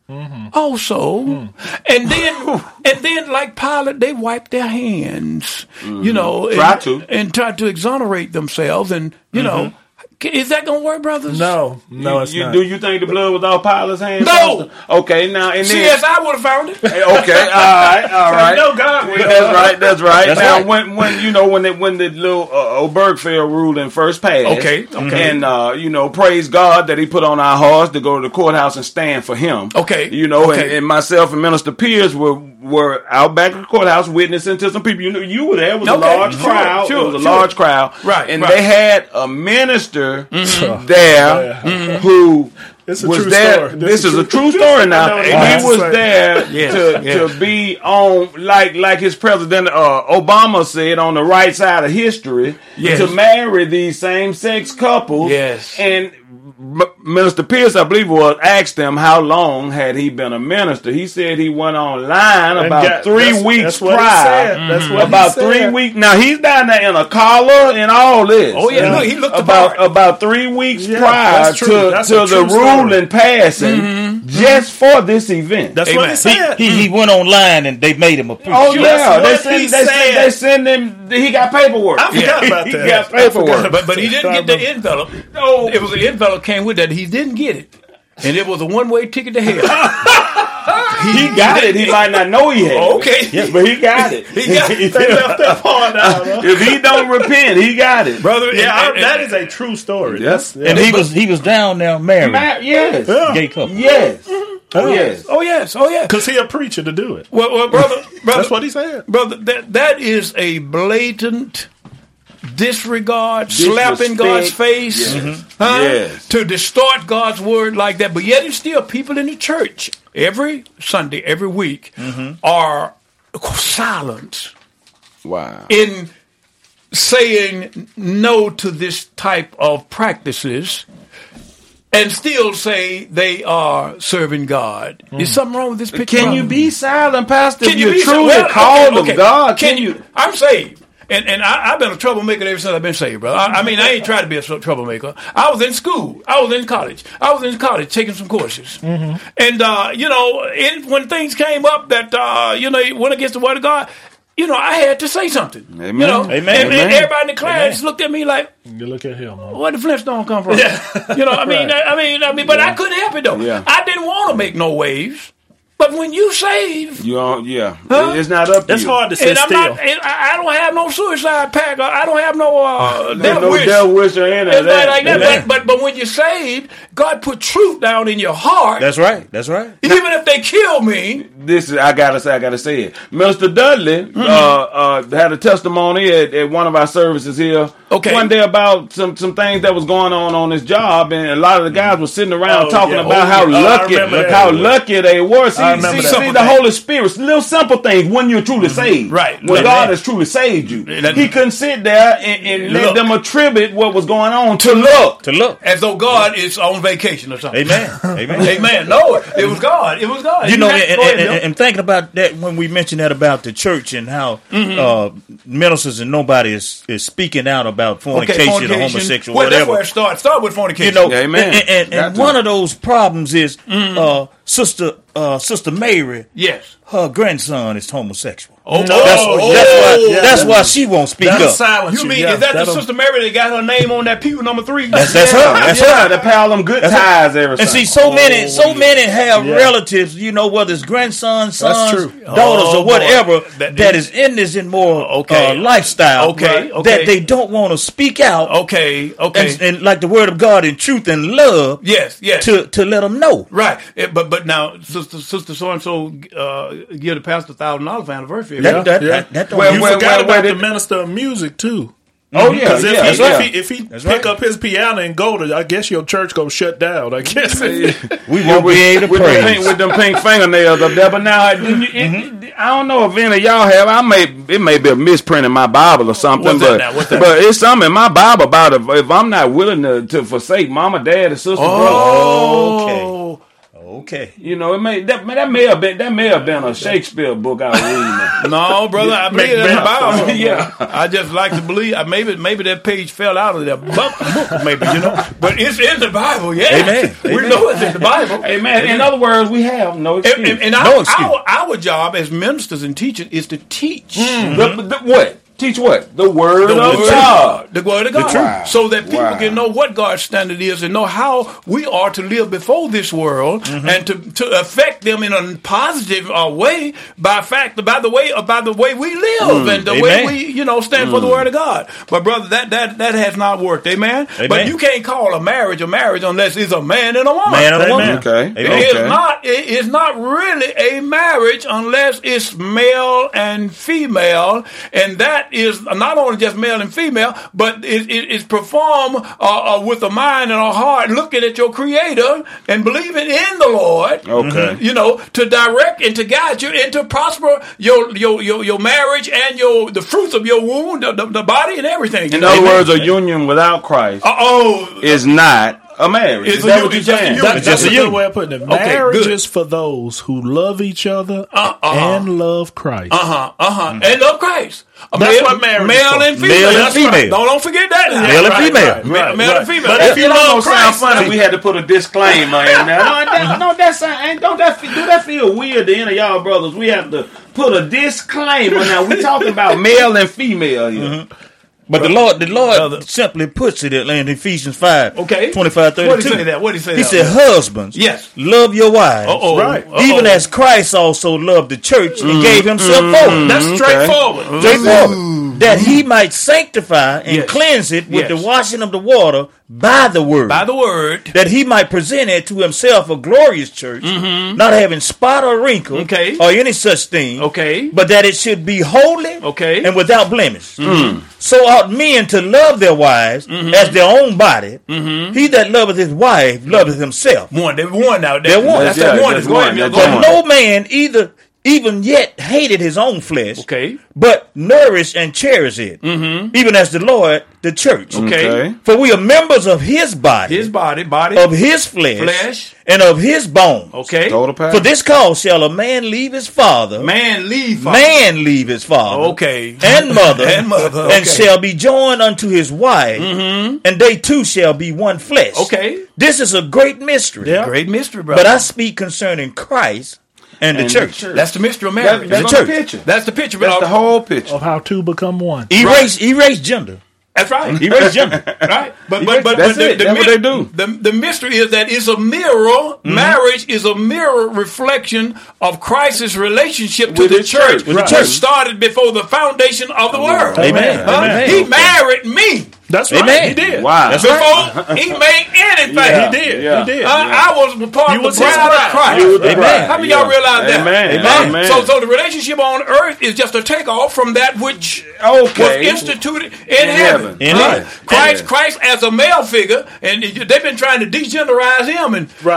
[SPEAKER 2] also. And then like Pilate, they wiped their hands, you know, and tried to exonerate themselves, and you know. Is that gonna work, brothers?
[SPEAKER 4] No, it's not.
[SPEAKER 1] Do you think the blood was off Pilate's hands?
[SPEAKER 2] No.
[SPEAKER 1] Okay, now and then
[SPEAKER 2] CSI would have found it.
[SPEAKER 1] Okay, all right.
[SPEAKER 2] No, God will.
[SPEAKER 1] That's right. Now, when the little Obergefell ruling first passed,
[SPEAKER 2] okay,
[SPEAKER 1] and praise God that He put on our hearts to go to the courthouse and stand for Him.
[SPEAKER 2] Okay,
[SPEAKER 1] and myself and Minister Pierce were out back at the courthouse witnessing to some people. You were there. It was a large crowd.
[SPEAKER 2] Sure,
[SPEAKER 1] it was a large crowd,
[SPEAKER 2] right?
[SPEAKER 1] And they had a minister there who was there. This is a true story now. And he was there to be on, like his president Obama said, on the right side of history, to marry these same-sex couples.
[SPEAKER 2] Yes.
[SPEAKER 1] And Minister Pierce, I believe, asked him how long had he been a minister. He said he went online about 3 weeks prior.
[SPEAKER 4] That's what
[SPEAKER 1] about
[SPEAKER 4] he said.
[SPEAKER 1] 3 weeks. Now he's down there in a collar and all this.
[SPEAKER 2] Oh yeah, look, he looked
[SPEAKER 1] about 3 weeks prior to the ruling passing, just for this event.
[SPEAKER 3] That's what he said. He went online and they made him a preacher.
[SPEAKER 1] Oh yeah, they send him. He got paperwork.
[SPEAKER 3] I forgot about that.
[SPEAKER 1] He got paperwork,
[SPEAKER 2] but he didn't get the envelope. No, it was an envelope came with that. He didn't get it, and it was a one-way ticket to hell.
[SPEAKER 1] He got it. He might not know he had it.
[SPEAKER 2] Okay,
[SPEAKER 1] but he got it.
[SPEAKER 2] They left that part out.
[SPEAKER 1] If he don't repent, he got it,
[SPEAKER 2] brother.
[SPEAKER 4] That is a true story.
[SPEAKER 1] Yes,
[SPEAKER 3] and he was down there married.
[SPEAKER 1] Yes,
[SPEAKER 3] gay couple.
[SPEAKER 1] Yes.
[SPEAKER 2] Oh yes.
[SPEAKER 4] Because he a preacher to do it.
[SPEAKER 2] Well, brother,
[SPEAKER 4] that's what he said,
[SPEAKER 2] brother. That is a blatant disregard, slap in God's face, to distort God's word like that. But yet, it's still people in the church every Sunday, every week, are silent.
[SPEAKER 1] Wow.
[SPEAKER 2] In saying no to this type of practices. And still say they are serving God. Is something wrong with this picture?
[SPEAKER 1] Can you be silent, Pastor?
[SPEAKER 2] Can
[SPEAKER 1] you truly called of God? Can you?
[SPEAKER 2] I'm saved. And I've been a troublemaker ever since I've been saved, brother. I mean, I ain't tried to be a troublemaker. I was in school. I was in college. Taking some courses. And, when things came up that, went against the word of God, I had to say something.
[SPEAKER 1] Amen.
[SPEAKER 2] Amen. And everybody in the class looked at me like,
[SPEAKER 4] you look at him.
[SPEAKER 2] Where the Flintstone come from? But I couldn't help it though. Yeah. I didn't want to make no waves. But when you save,
[SPEAKER 1] it's not up to you.
[SPEAKER 4] It's hard to sit still.
[SPEAKER 2] I don't have no suicide pact. I don't have no
[SPEAKER 1] death wish or anything
[SPEAKER 2] like that. But when you saved, God put truth down in your heart.
[SPEAKER 3] That's right.
[SPEAKER 2] Even if they kill me,
[SPEAKER 1] I gotta say it. Minister Dudley had a testimony at one of our services here. One day about some things that was going on his job, and a lot of the guys were sitting around talking about how lucky they were. See, the Holy Spirit, little simple things when you're truly saved.
[SPEAKER 2] Right.
[SPEAKER 1] When God has truly saved you. He couldn't sit there and let them attribute what was going on to look.
[SPEAKER 2] As though God is on vacation or something.
[SPEAKER 3] Amen.
[SPEAKER 2] No, it was God.
[SPEAKER 3] And thinking about that when we mentioned that about the church and how ministers and nobody is speaking out about fornication or homosexual, whatever.
[SPEAKER 2] That's where it starts. Start with fornication.
[SPEAKER 1] Amen.
[SPEAKER 3] And one of those problems is Sister Mary.
[SPEAKER 2] Yes.
[SPEAKER 3] Her grandson is homosexual.
[SPEAKER 1] That's
[SPEAKER 3] why she won't speak up.
[SPEAKER 2] You mean is that the Sister Mary that got her name on that pew number 3?
[SPEAKER 3] That's her. That's her.
[SPEAKER 1] They pile them good ties every
[SPEAKER 3] And see, so many have relatives, whether it's grandsons, sons, daughters, or whatever, that is in this immoral lifestyle. That they don't want to speak out. And like the word of God in truth and love.
[SPEAKER 2] Yes.
[SPEAKER 3] To let them know.
[SPEAKER 2] Right. But now, Sister so and so give the pastor $1,000 for anniversary.
[SPEAKER 4] You forgot about the minister of music too.
[SPEAKER 1] Oh yeah,
[SPEAKER 4] because if he pick up his piano and go to, I guess your church gonna shut down. I guess
[SPEAKER 3] we won't be able to pray
[SPEAKER 1] with them pink fingernails up there. But now I don't know if any of y'all have. It may be a misprint in my Bible or something. But it's something in my Bible about if I'm not willing to forsake mama, dad, and sister, brother.
[SPEAKER 3] Okay.
[SPEAKER 1] You know, that may have been a Shakespeare book I was reading.
[SPEAKER 2] No, brother, I believe it's in the Bible.
[SPEAKER 1] Yeah.
[SPEAKER 2] I just like to believe. Maybe that page fell out of that book, maybe, you know. But it's in the Bible, yeah.
[SPEAKER 3] Amen.
[SPEAKER 2] We know it's in the Bible.
[SPEAKER 1] Amen. In other words, we have no excuse.
[SPEAKER 2] And our job as ministers and teachers is to teach.
[SPEAKER 1] What? Teach what? The word of God.
[SPEAKER 2] The word of God.
[SPEAKER 1] Wow.
[SPEAKER 2] So that people can know what God's standard is and know how we are to live before this world and to affect them in a positive way by the way we live and the way we, stand for the word of God. But brother, that has not worked. Amen? But you can't call a marriage unless it's a man and a woman.
[SPEAKER 3] Man and a woman.
[SPEAKER 1] Okay.
[SPEAKER 2] It's not really a marriage unless it's male and female, and that is not only just male and female, but it's performed with a mind and a heart, looking at your Creator and believing in the Lord.
[SPEAKER 1] Okay,
[SPEAKER 2] to direct and to guide you and to prosper your marriage and the fruits of your womb, the body and everything.
[SPEAKER 1] In other words, a union without Christ is not a marriage. Is that what you're saying?
[SPEAKER 4] That's a good way of putting it. Marriage is for those who love each other and love Christ.
[SPEAKER 2] And love Christ.
[SPEAKER 4] That's what marriage is.
[SPEAKER 2] Male and female.
[SPEAKER 3] Male and female.
[SPEAKER 2] Right. Don't forget that.
[SPEAKER 3] Male and female.
[SPEAKER 2] Male and female.
[SPEAKER 1] But if you love Christ, sound funny, we had to put a disclaimer in there. Don't that feel weird to any of y'all brothers? We have to put a disclaimer. Now we talking about male and female here.
[SPEAKER 3] But the Lord simply puts it in Ephesians 5, 25, 32.
[SPEAKER 2] What did he say that?
[SPEAKER 3] He said, husbands, love your wives, even as Christ also loved the church and gave himself for it.
[SPEAKER 2] That's straightforward.
[SPEAKER 3] That he might sanctify and cleanse it with the washing of the water by the word. That he might present it to himself a glorious church, not having spot or wrinkle or any such thing, but that it should be holy and without blemish. So ought men to love their wives as their own body. He that loveth his wife loveth himself.
[SPEAKER 2] They're one out
[SPEAKER 3] there.
[SPEAKER 2] They're one.
[SPEAKER 3] That's that one. But no man even yet hated his own flesh, but nourished and cherished it, even as the Lord the church. For we are members of his body, of his flesh, and of his bones. For this cause shall a man leave his father, leave his father, and mother, and shall be joined unto his wife, and they two shall be one flesh. This is a great mystery.
[SPEAKER 2] Great mystery, brother.
[SPEAKER 3] But I speak concerning Christ and the church.
[SPEAKER 2] That's the mystery of marriage.
[SPEAKER 1] That's the picture.
[SPEAKER 2] That's the picture.
[SPEAKER 1] That's the whole picture
[SPEAKER 4] of how two become one.
[SPEAKER 3] Erase gender.
[SPEAKER 2] That's right.
[SPEAKER 3] Erase gender.
[SPEAKER 2] Right. But
[SPEAKER 1] that's it. That's what they do.
[SPEAKER 2] The mystery is that it's a mirror. Marriage is a mirror reflection of Christ's relationship to the church. The church started before the foundation of the world.
[SPEAKER 3] Amen.
[SPEAKER 2] He married me.
[SPEAKER 4] That's right.
[SPEAKER 3] Amen.
[SPEAKER 4] He did.
[SPEAKER 1] Wow.
[SPEAKER 2] Before he made anything.
[SPEAKER 1] Yeah.
[SPEAKER 2] He did.
[SPEAKER 1] Yeah.
[SPEAKER 2] He did. I was part of the bride of Christ.
[SPEAKER 3] Amen.
[SPEAKER 2] How many of y'all realize that?
[SPEAKER 1] Amen.
[SPEAKER 2] So the relationship on earth is just a takeoff from that which was instituted in heaven. Christ as a male figure, and they've been trying to degenderize him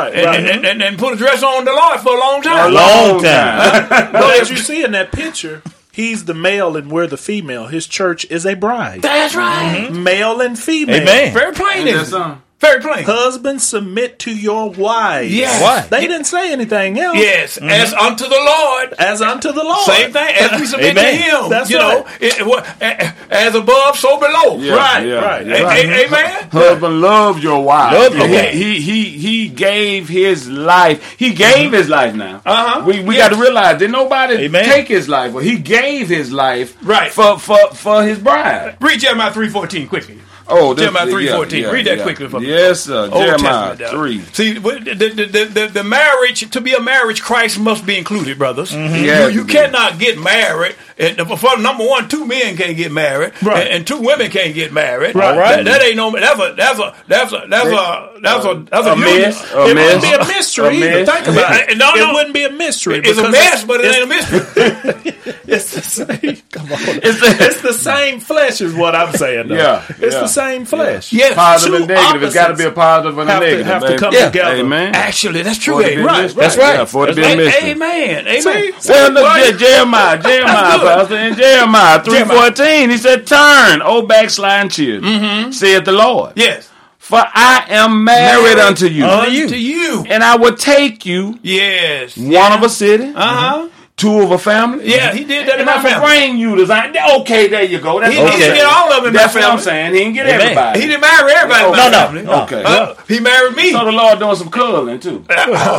[SPEAKER 2] and put a dress on the Lord for a long time.
[SPEAKER 4] But as you see in that picture, he's the male and we're the female. His church is a bride.
[SPEAKER 2] That's right.
[SPEAKER 4] Male and female.
[SPEAKER 3] Amen.
[SPEAKER 2] Very plain, isn't it? Very plain.
[SPEAKER 4] Husbands, submit to your wives.
[SPEAKER 2] Yes.
[SPEAKER 3] Why?
[SPEAKER 4] They didn't say anything else.
[SPEAKER 2] Yes, as unto the Lord.
[SPEAKER 4] As unto the Lord.
[SPEAKER 2] Same thing, as we submit to Him.
[SPEAKER 4] That's
[SPEAKER 2] as above, so below.
[SPEAKER 1] Yeah,
[SPEAKER 2] right. Amen.
[SPEAKER 1] Husband, love your wife.
[SPEAKER 3] Okay.
[SPEAKER 1] He gave his life. He gave his life now. We got to realize that nobody take his life, but he gave his life for his bride.
[SPEAKER 2] Read Jeremiah 3:14 quickly.
[SPEAKER 1] Jeremiah
[SPEAKER 2] 3:14. Read that quickly for me.
[SPEAKER 1] Yes, sir. Jeremiah 3.
[SPEAKER 2] See, the marriage, to be a marriage, Christ must be included, brothers. You cannot get married. And for number one, two men can't get married, and two women can't get married.
[SPEAKER 3] Right.
[SPEAKER 2] That ain't no. That's a
[SPEAKER 1] mess.
[SPEAKER 4] It wouldn't be a mystery. Think about it. It wouldn't be a mystery.
[SPEAKER 2] It's a mess, but it ain't a mystery.
[SPEAKER 4] It's the same. Come on. It's the same flesh, is what I'm saying. Though. It's the same flesh.
[SPEAKER 2] Yes,
[SPEAKER 1] positive and negative. It's got to be a positive and a negative.
[SPEAKER 4] Have to come together.
[SPEAKER 1] Amen.
[SPEAKER 2] Actually, that's true.
[SPEAKER 1] Right.
[SPEAKER 2] That's right.
[SPEAKER 1] Yeah, for it to be a mystery.
[SPEAKER 2] Amen.
[SPEAKER 1] Well, look, Jeremiah, Pastor, in Jeremiah 3:14, he said, "Turn, O backsliding children, saith the Lord.
[SPEAKER 2] Yes.
[SPEAKER 1] For I am married unto you.
[SPEAKER 2] Unto you.
[SPEAKER 1] And I will take you.
[SPEAKER 2] Yes.
[SPEAKER 1] One of a city. Two of a family.
[SPEAKER 2] Yeah, he did that in
[SPEAKER 1] my
[SPEAKER 2] family.
[SPEAKER 1] Bring you to Zion. Okay, there you go. That's
[SPEAKER 2] he didn't get all of them.
[SPEAKER 1] That's what I'm saying. He didn't get everybody.
[SPEAKER 2] He didn't marry everybody.
[SPEAKER 1] In my family. Okay.
[SPEAKER 2] He married me.
[SPEAKER 1] So the Lord doing some cuddling too.
[SPEAKER 4] He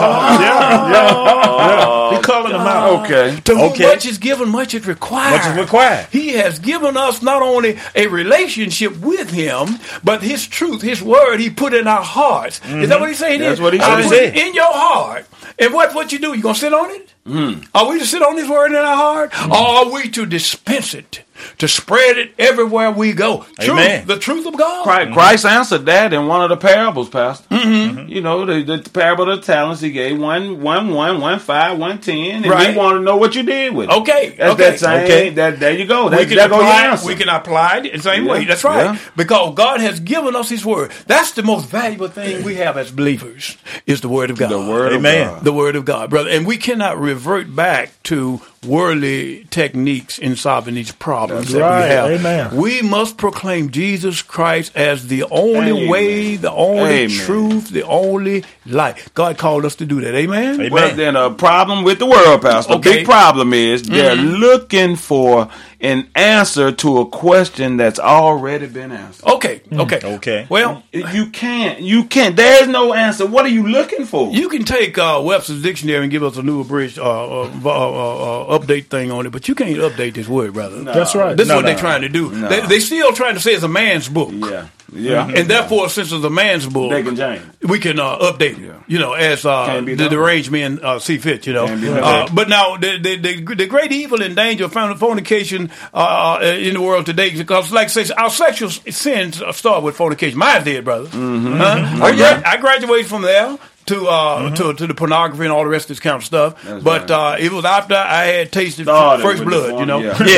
[SPEAKER 4] calling them out.
[SPEAKER 1] Okay.
[SPEAKER 2] To whom much is given, much is required.
[SPEAKER 3] Much is required.
[SPEAKER 2] He has given us not only a relationship with Him, but His truth, His word. He put in our hearts. Is that what He's saying?
[SPEAKER 1] That's what He
[SPEAKER 2] said. In your heart. And what you do? You gonna sit on it? Are we to sit on His word in our heart, or are we to dispense it, to spread it everywhere we go? Amen. The truth of God.
[SPEAKER 1] Christ answered that in one of the parables, Pastor. You know, the parable of the talents. He gave one, 5, 1, 10, and we want to know what you did with it.
[SPEAKER 2] Okay.
[SPEAKER 1] There you go. We
[SPEAKER 2] can apply it in the same way. That's right. Because God has given us His word. That's the most valuable thing we have as believers, is the word of God.
[SPEAKER 1] The word of God.
[SPEAKER 2] The word of God, brother. And we cannot revert back to worldly techniques in solving these problems that we have.
[SPEAKER 4] Amen.
[SPEAKER 2] We must proclaim Jesus Christ as the only way, the only truth, the only life. God called us to do that. Amen.
[SPEAKER 1] Well, then a problem with the world, Pastor. The big problem is they're looking for an answer to a question that's already been answered.
[SPEAKER 2] Okay. Well,
[SPEAKER 1] you can't. There's no answer. What are you looking for?
[SPEAKER 2] You can take Webster's dictionary and give us a new abridged update thing on it, but you can't update this word, brother.
[SPEAKER 4] No. That's right.
[SPEAKER 2] This is what they're trying to do. No. They still trying to say it's a man's book.
[SPEAKER 1] Yeah.
[SPEAKER 2] And therefore, since it's a man's book, we can update it, you know, as the deranged men see fit, you know. But now, the great evil and danger of fornication in the world today, because, like I say, our sexual sins start with fornication. Mine did, brother. I graduated from there to the pornography and all the rest of this kind of stuff. But it was after I had tasted first blood, you know.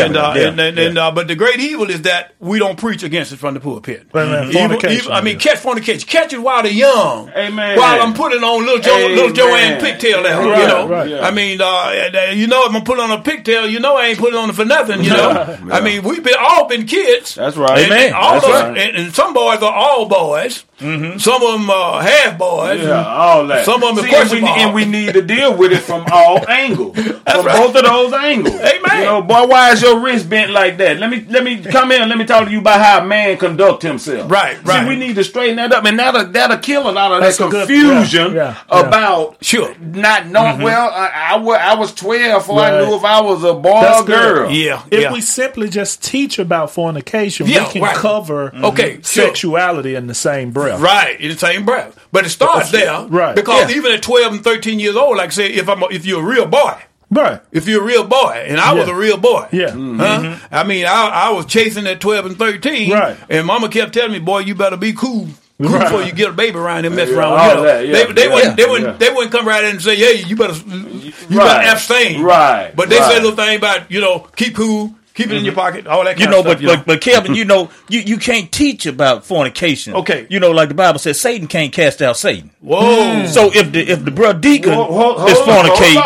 [SPEAKER 2] But the great evil is that we don't preach against it from the pulpit. Catch fornication. Catch it while they're young.
[SPEAKER 1] Amen.
[SPEAKER 2] While I'm putting on little Joanne pigtail there, you know. I mean, you know, if I'm putting on a pigtail, you know I ain't putting on it for nothing, you know. I mean, we've all been kids.
[SPEAKER 1] That's right.
[SPEAKER 2] Amen. And some boys are all boys. Some of them half boys.
[SPEAKER 1] All that.
[SPEAKER 2] Some of them
[SPEAKER 1] and we need to deal with it from all angles. Both of those angles.
[SPEAKER 2] Amen.
[SPEAKER 1] You know, boy, why is your wrist bent like that? Let me come in and let me talk to you about how a man conduct himself.
[SPEAKER 2] Right.
[SPEAKER 1] See, we need to straighten that up, and that'll kill a lot of that confusion about not knowing. Well, I was 12 before I knew if I was a boy or girl.
[SPEAKER 4] If we simply just teach about fornication, we can cover sexuality in the same breath.
[SPEAKER 2] Right, in the same breath. But it starts there.
[SPEAKER 4] Right.
[SPEAKER 2] Because even at 12 and 13 years old, like I say, if you're a real boy.
[SPEAKER 4] Right.
[SPEAKER 2] If you're a real boy, and I was a real boy.
[SPEAKER 4] Yeah.
[SPEAKER 2] I mean, I was chasing at 12 and 13.
[SPEAKER 4] Right.
[SPEAKER 2] And mama kept telling me, boy, you better be cool. Before you get a baby around and mess around with they wouldn't come right in and say, hey, you better abstain.
[SPEAKER 1] Right.
[SPEAKER 2] But they say a little thing about, you know, keep cool. Keep it in your pocket, all that kind of stuff.
[SPEAKER 3] But Kevin, you know, you can't teach about fornication.
[SPEAKER 2] Okay.
[SPEAKER 3] You know, like the Bible says, Satan can't cast out Satan.
[SPEAKER 2] Whoa.
[SPEAKER 3] So if the brother deacon is fornicating,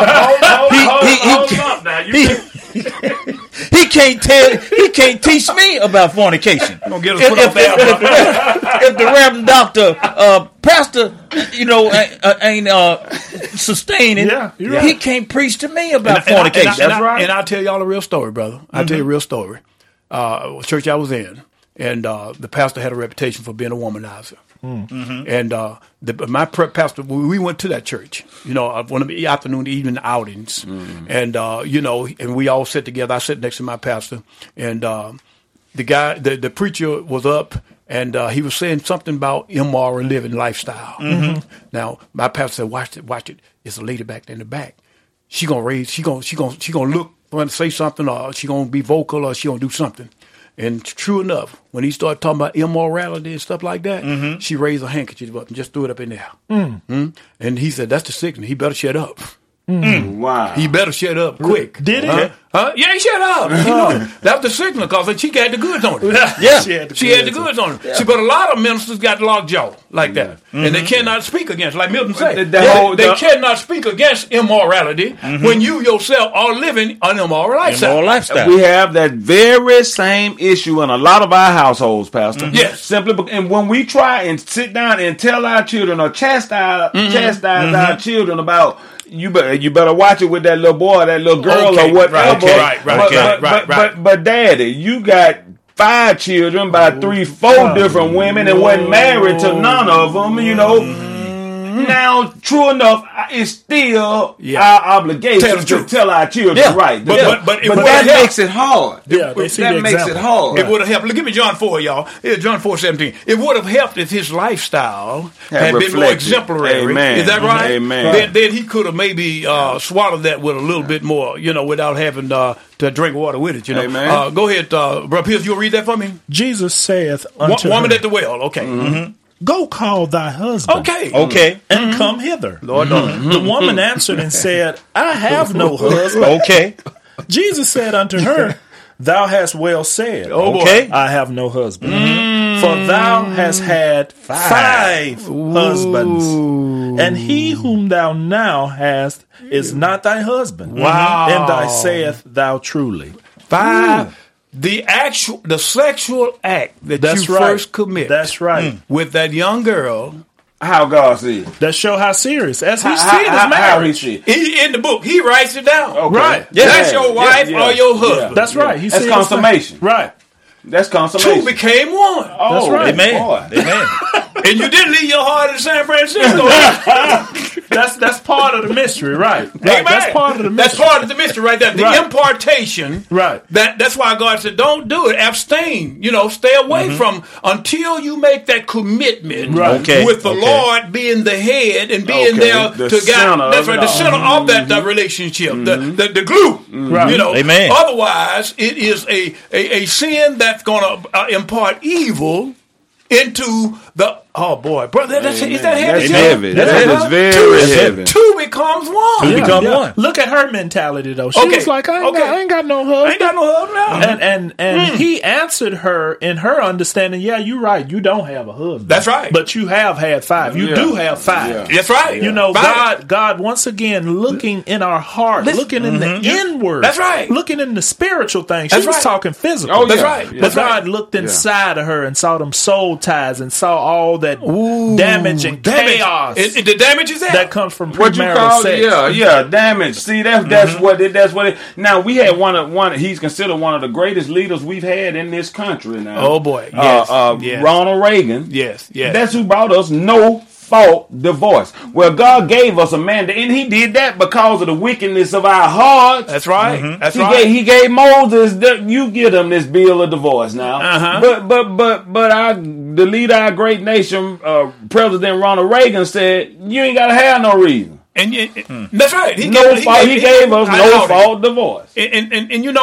[SPEAKER 3] he can't teach me about fornication. If the Reverend Doctor Pastor, you know, ain't sustaining, he can't preach to me about fornication.
[SPEAKER 2] That's right. And I'll tell y'all a real story, brother. I'll tell you a real story. Church I was in, and the pastor had a reputation for being a womanizer. And my pastor, we went to that church, you know, one of the afternoon, evening outings. And, you know, and we all sat together. I sat next to my pastor, and the guy, the preacher was up, and he was saying something about immoral living lifestyle. Now, my pastor said, watch it. There's a lady back there in the back. She gonna look, want to say something, or she gonna be vocal, or she gonna do something. And true enough, when he started talking about immorality and stuff like that, she raised her handkerchief up and just threw it up in there. And he said, that's the signal. He better shut up.
[SPEAKER 1] Wow.
[SPEAKER 2] He better shut up quick.
[SPEAKER 4] Did he?
[SPEAKER 2] Yeah, he shut up. That was the signal because she had the goods on it.
[SPEAKER 3] Yeah.
[SPEAKER 2] She had the goods on it. Yeah. See, but a lot of ministers got lockjaw like that. And they cannot speak against, like Milton said. They cannot speak against immorality when you yourself are living an immoral lifestyle.
[SPEAKER 1] We have that very same issue in a lot of our households, Pastor.
[SPEAKER 2] Yes.
[SPEAKER 1] And when we try and sit down and tell our children or chastise our children about, you better watch it with that little boy, that little girl, or whatever.
[SPEAKER 2] Right.
[SPEAKER 1] But Daddy, you got 5 children by 3-4 different women and wasn't married to none of them. You know. Now, true enough, it's still our obligation to tell our children right. But that makes it hard.
[SPEAKER 2] That makes it hard. It would have helped. Give me John 4, y'all. John 4:17. It would have helped if his lifestyle had been more exemplary.
[SPEAKER 1] Amen.
[SPEAKER 2] Is that right?
[SPEAKER 1] Amen.
[SPEAKER 2] Then he could have maybe swallowed that with a little bit more, without having to drink water with it.
[SPEAKER 1] Amen.
[SPEAKER 2] Go ahead, Brother Pierce. You'll read that for me.
[SPEAKER 4] Jesus saith unto
[SPEAKER 2] woman
[SPEAKER 4] her,
[SPEAKER 2] at the well. Okay.
[SPEAKER 4] Go call thy husband.
[SPEAKER 2] Okay.
[SPEAKER 4] And come hither.
[SPEAKER 2] Lord,
[SPEAKER 4] the woman answered and said, I have no husband.
[SPEAKER 3] Okay.
[SPEAKER 4] Jesus said unto her, Thou hast well said.
[SPEAKER 3] Okay.
[SPEAKER 4] I have no husband. For thou hast had 5 husbands. And he whom thou now hast is not thy husband.
[SPEAKER 2] Wow.
[SPEAKER 4] And thy saith thou truly.
[SPEAKER 2] 5. The sexual act that you first commit.
[SPEAKER 4] That's right.
[SPEAKER 2] With that young girl.
[SPEAKER 1] How God sees.
[SPEAKER 4] That show how serious. As he sees his marriage.
[SPEAKER 2] In the book, he writes it down.
[SPEAKER 1] Okay.
[SPEAKER 4] Right.
[SPEAKER 2] That's your wife or your husband.
[SPEAKER 4] That's right.
[SPEAKER 1] That's consummation.
[SPEAKER 4] Right.
[SPEAKER 1] That's consummation.
[SPEAKER 2] 2 became 1.
[SPEAKER 4] That's right.
[SPEAKER 3] Amen.
[SPEAKER 2] And you didn't leave your heart in San Francisco.
[SPEAKER 4] That's part of the mystery, right?
[SPEAKER 2] Amen.
[SPEAKER 4] That's part of the mystery.
[SPEAKER 2] That's part of the mystery right there. The impartation.
[SPEAKER 4] Right.
[SPEAKER 2] That's why God said, don't do it. Abstain. Stay away from until you make that commitment with the Lord being the head and being there to guide. That's right. The center of that relationship. The glue.
[SPEAKER 4] Right.
[SPEAKER 3] Amen.
[SPEAKER 2] Otherwise, it is a sin that's going to impart evil into the brother, is that heavy?
[SPEAKER 1] That's heavy. That is very heavy.
[SPEAKER 2] 2 becomes 1.
[SPEAKER 3] 2 becomes 1.
[SPEAKER 4] Look at her mentality though. She was like, I ain't got no husband.
[SPEAKER 2] I ain't got no husband.
[SPEAKER 4] And he answered her in her understanding. Yeah, you're right. You don't have a husband.
[SPEAKER 2] That's right.
[SPEAKER 4] But you have had 5. You do have 5.
[SPEAKER 2] Yeah. That's right.
[SPEAKER 4] God once again looking in our heart, looking in the inward.
[SPEAKER 2] That's right.
[SPEAKER 4] Looking in the spiritual things. She was talking physical.
[SPEAKER 2] Oh, that's right.
[SPEAKER 4] But God looked inside of her and saw them soul ties and saw all that damage and chaos.
[SPEAKER 2] The damage is
[SPEAKER 4] that comes from premarital sex.
[SPEAKER 1] Damage. See, that's what it. Now we had one. He's considered one of the greatest leaders we've had in this country. Now,
[SPEAKER 2] oh boy, yes.
[SPEAKER 1] Ronald Reagan.
[SPEAKER 2] Yes.
[SPEAKER 1] That's who brought us no-fault divorce. Well, God gave us a mandate, and He did that because of the wickedness of our hearts.
[SPEAKER 2] That's right. That's right.
[SPEAKER 1] He gave Moses, you give him this bill of divorce now. But the leader of our great nation, President Ronald Reagan, said you ain't got to have no reason.
[SPEAKER 2] And that's right. He
[SPEAKER 1] gave us no fault divorce.
[SPEAKER 2] And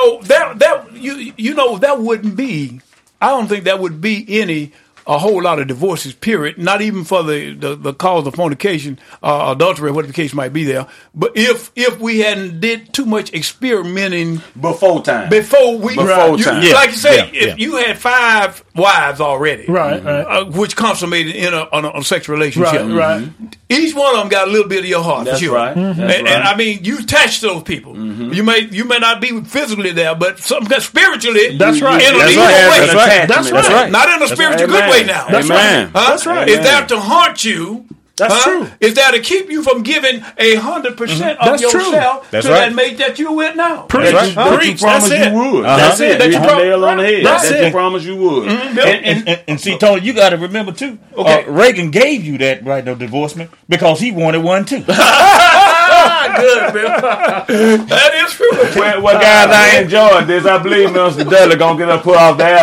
[SPEAKER 2] that wouldn't be. I don't think that would be a whole lot of divorces, period. Not even for the cause of fornication, adultery, whatever the case might be there. But if we hadn't did too much experimenting
[SPEAKER 1] before time,
[SPEAKER 2] like you say, if you had 5 wives already,
[SPEAKER 4] right,
[SPEAKER 2] which consummated in a sexual relationship,
[SPEAKER 4] right.
[SPEAKER 2] Each one of them got a little bit of your heart.
[SPEAKER 1] That's
[SPEAKER 2] for sure.
[SPEAKER 1] Right.
[SPEAKER 2] Mm-hmm. And I mean, you attach to those people. Mm-hmm. You may not be physically there, but spiritually,
[SPEAKER 4] that's right.
[SPEAKER 2] In an evil way.
[SPEAKER 4] That's right.
[SPEAKER 2] Not in a spiritual good way now.
[SPEAKER 4] That's right.
[SPEAKER 2] That's right. It's there to haunt you.
[SPEAKER 4] That's true.
[SPEAKER 2] It's there to keep you from giving 100% of yourself to that mate that you with now.
[SPEAKER 4] Preach.
[SPEAKER 1] Preach. That's it. You would. That's it. That you nail on the head. That's it. Promise you would.
[SPEAKER 3] And see, Tony, you got to remember too. Reagan gave you that right of divorcement because he wanted one too.
[SPEAKER 2] Good, Bill. That is true.
[SPEAKER 1] Well, guys, I enjoyed this. I believe Mr. Dudley gonna get us put off the air.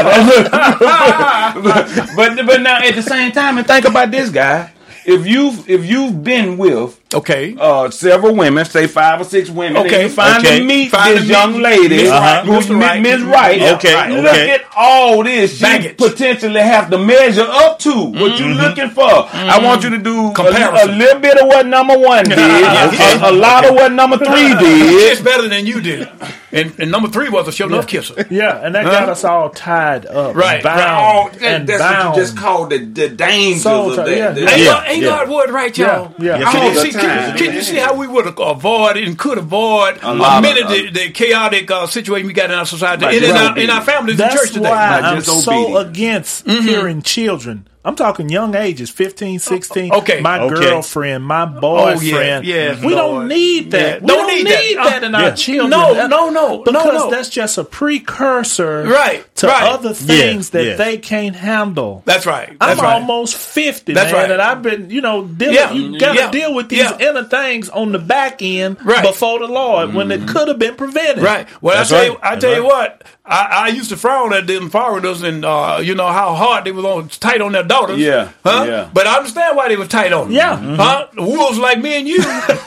[SPEAKER 1] But now at the same time, and think about this, guy. If you've been with
[SPEAKER 2] Okay.
[SPEAKER 1] Several women, say 5 or 6 women.
[SPEAKER 2] Okay.
[SPEAKER 1] And you finally meet this young lady, who's Ms. Wright.
[SPEAKER 3] Okay.
[SPEAKER 1] Look at all this she potentially have to measure up to what you're looking for. I want you to do a little bit of what number 1 did, a lot of what number 3 did.
[SPEAKER 2] It's better than you did. And number 3 was a show enough kisser.
[SPEAKER 4] Yeah, and that got us all tied up.
[SPEAKER 2] Right.
[SPEAKER 1] Bound. That's what you just called the dangers of that.
[SPEAKER 2] Ain't God word right, y'all?
[SPEAKER 4] Yeah.
[SPEAKER 2] Can you see how we would have avoided and could avoid many of the chaotic situation we got in our society and in our families and church today?
[SPEAKER 4] That's why I'm so against hearing children. I'm talking young ages, 15, 16. My girlfriend, my boyfriend. We don't need that. We don't need that in our children.
[SPEAKER 2] No.
[SPEAKER 4] Because that's just a precursor to other things that they can't handle.
[SPEAKER 2] That's right.
[SPEAKER 4] I'm almost 50, man, and I've been, dealing. You got to deal with these inner things on the back end before the Lord when it could have been prevented.
[SPEAKER 2] Right. Well, I tell you what. I used to frown at them foreigners and how hard they were tight on their daughters.
[SPEAKER 1] Yeah.
[SPEAKER 2] But I understand why they were tight on them.
[SPEAKER 4] Yeah.
[SPEAKER 2] Wolves like me and you.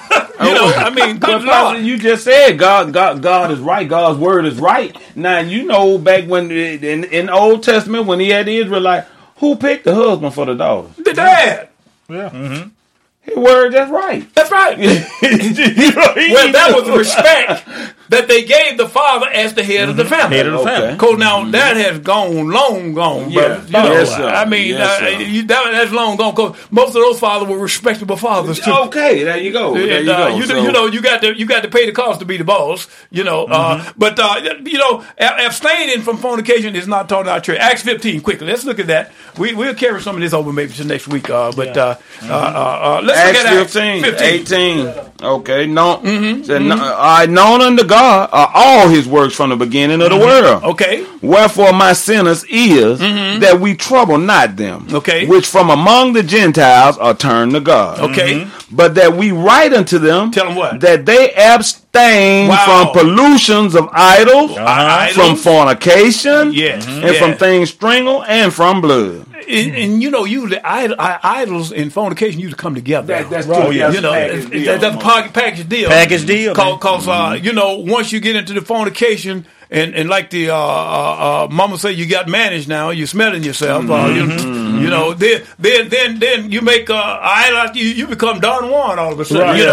[SPEAKER 2] I mean, good Lord.
[SPEAKER 1] You just said God is right. God's word is right. Now back when in the Old Testament when he had the Israelite, who picked the husband for the daughters?
[SPEAKER 2] The dad.
[SPEAKER 4] Yeah.
[SPEAKER 1] Mm-hmm. His word, that's right.
[SPEAKER 2] That's right. Well, that was the respect that they gave the father as the head of the family. Because now that has gone long gone, brother. I mean, that's long gone. Because most of those fathers were respectable fathers too.
[SPEAKER 1] Okay, there you go.
[SPEAKER 2] You got to pay the cost to be the boss. But abstaining from fornication is not taught in our church. Acts 15, quickly. Let's look at that. We'll carry some of this over maybe to next week. Let's
[SPEAKER 1] Acts 15, 18. Okay, known unto God are all his works from the beginning of the world.
[SPEAKER 2] Okay.
[SPEAKER 1] Wherefore my sentence is that we trouble not them, which from among the Gentiles are turned to God.
[SPEAKER 2] Okay.
[SPEAKER 1] But that we write unto them,
[SPEAKER 2] tell them what?
[SPEAKER 1] That they abstain from pollutions of idols, from fornication, and from things strangled, and from blood.
[SPEAKER 2] And usually idols and fornication usually come together.
[SPEAKER 1] That's true.
[SPEAKER 2] That's a package deal. Because once you get into the fornication, and like the mama say, you got managed now. You're smelling yourself. Then you make idol. You become Don Juan all of a sudden. You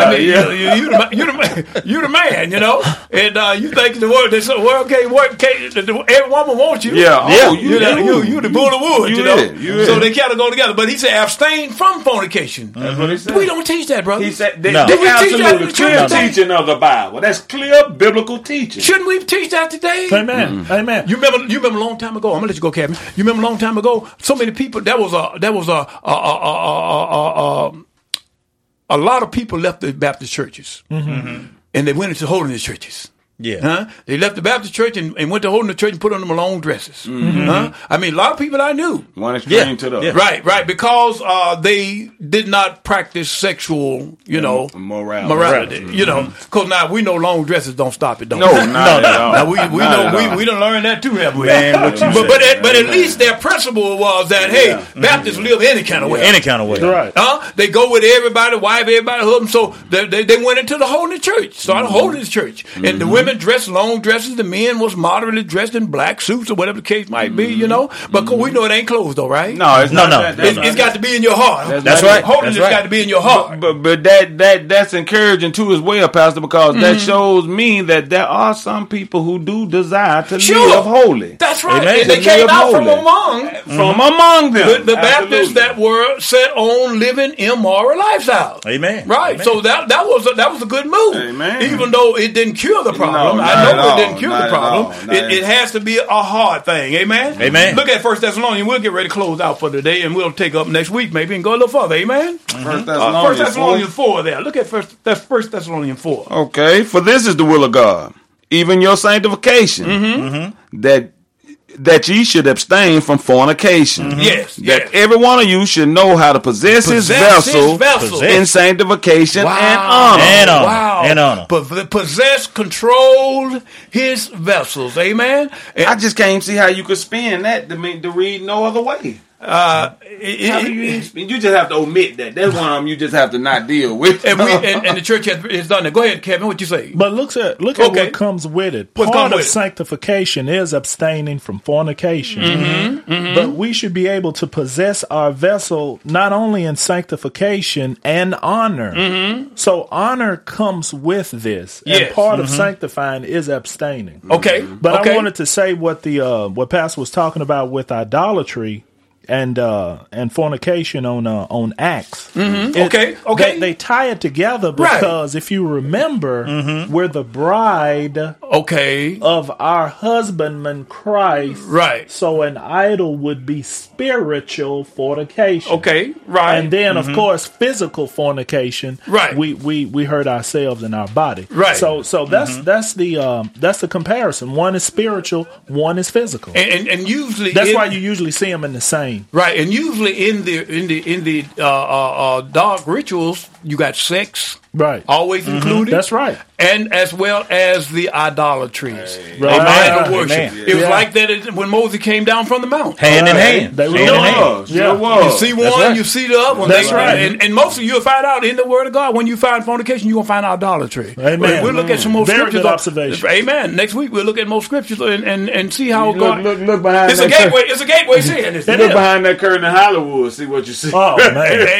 [SPEAKER 2] the man. And you think the world. They say, well, okay, every woman wants you.
[SPEAKER 1] You
[SPEAKER 2] the bull of wood. So they kind of go together. But he said, abstain from fornication.
[SPEAKER 1] That's what he said.
[SPEAKER 2] We don't teach that, brother.
[SPEAKER 1] He said, absolutely clear teaching of the Bible. That's clear biblical teaching.
[SPEAKER 2] Shouldn't we teach that today?
[SPEAKER 4] Amen. Amen.
[SPEAKER 2] You remember a long time ago. I'm gonna let you go, Kevin. You remember a long time ago? So many people. That was a lot of people left the Baptist churches, and they went into holiness churches. They left the Baptist church and went to holiness church and put on them long dresses. I mean, a lot of people I knew.
[SPEAKER 1] One extreme to the other.
[SPEAKER 2] Right, because they did not practice sexual, morality. Because now we know long dresses don't stop it. Don't
[SPEAKER 1] no, not at all.
[SPEAKER 2] Now we done learned that too, haven't we? Man, but at least their principle was that Baptists live any kind of way.
[SPEAKER 3] Any kind of way.
[SPEAKER 4] Right.
[SPEAKER 2] They go with everybody, wife everybody, husband. So they went into the holiness church, started holiness church, and the women dressed long dresses. The men was moderately dressed in black suits or whatever the case might be, But we know it ain't clothes though, right?
[SPEAKER 1] No, it's not.
[SPEAKER 2] It's got to be in your heart.
[SPEAKER 3] That's right.
[SPEAKER 2] Holiness got to be in your heart.
[SPEAKER 1] But that's encouraging too as well, Pastor, because that shows me that there are some people who do desire to live holy.
[SPEAKER 2] That's right.
[SPEAKER 1] Amen.
[SPEAKER 2] And they came out
[SPEAKER 1] from among them.
[SPEAKER 2] The Baptists that were set on living immoral lifestyles.
[SPEAKER 3] Amen.
[SPEAKER 2] Right.
[SPEAKER 3] Amen.
[SPEAKER 2] So that was a good move.
[SPEAKER 1] Amen.
[SPEAKER 2] Even though it didn't cure the problem. I know it didn't cure the problem. It has to be a hard thing. Amen.
[SPEAKER 3] Amen.
[SPEAKER 2] Look at 1 Thessalonians. We'll get ready to close out for today, and we'll take up next week maybe and go a little further. Amen.
[SPEAKER 1] 1
[SPEAKER 2] Thessalonians 4 there. Look at 1 Thessalonians 4.
[SPEAKER 1] Okay. For this is the will of God, even your sanctification, that ye should abstain from fornication. That every one of you should know how to possess his vessel in sanctification and honor.
[SPEAKER 2] Possess, control his vessels. Amen.
[SPEAKER 1] I just can't see how you could spin that to read no other way. You just have to omit that. That's one of them you just have to not deal with.
[SPEAKER 2] And the church has done that. Go ahead, Kevin. What you say?
[SPEAKER 4] But look at what comes with it. Part of sanctification is abstaining from fornication. Mm-hmm, mm-hmm. But we should be able to possess our vessel not only in sanctification and honor. Mm-hmm. So honor comes with this, and part of sanctifying is abstaining.
[SPEAKER 2] Okay,
[SPEAKER 4] but I wanted to say what what Pastor was talking about with idolatry and fornication on Acts.
[SPEAKER 2] Mm-hmm.
[SPEAKER 4] They tie it together because if you remember, we're the bride of our husbandman Christ.
[SPEAKER 2] Right.
[SPEAKER 4] So an idol would be spiritual fornication.
[SPEAKER 2] Okay. Right.
[SPEAKER 4] And then of course physical fornication.
[SPEAKER 2] Right.
[SPEAKER 4] We hurt ourselves in our body.
[SPEAKER 2] Right.
[SPEAKER 4] So that's the comparison. One is spiritual, one is physical.
[SPEAKER 2] And usually
[SPEAKER 4] that's why you usually see them in the same.
[SPEAKER 2] Right, and usually in the dark rituals, you got sex,
[SPEAKER 4] right,
[SPEAKER 2] always included.
[SPEAKER 4] That's right,
[SPEAKER 2] and as well as the idolatries,
[SPEAKER 4] right.
[SPEAKER 2] Idol worship. Amen. It was like that when Moses came down from the mount,
[SPEAKER 3] hand in hand.
[SPEAKER 4] They were
[SPEAKER 2] You see one, you see the other one.
[SPEAKER 4] That's right,
[SPEAKER 2] and most of you'll find out in the Word of God when you find fornication, you're gonna find idolatry.
[SPEAKER 4] Amen.
[SPEAKER 2] We'll look at some more scriptures.
[SPEAKER 4] Good observation.
[SPEAKER 2] Amen. Next week we'll look at more scriptures and see how God.
[SPEAKER 1] Look behind.
[SPEAKER 2] It's a gateway. It's a gateway sin.
[SPEAKER 1] Look behind that curtain in Hollywood. See what you see.
[SPEAKER 4] Oh man.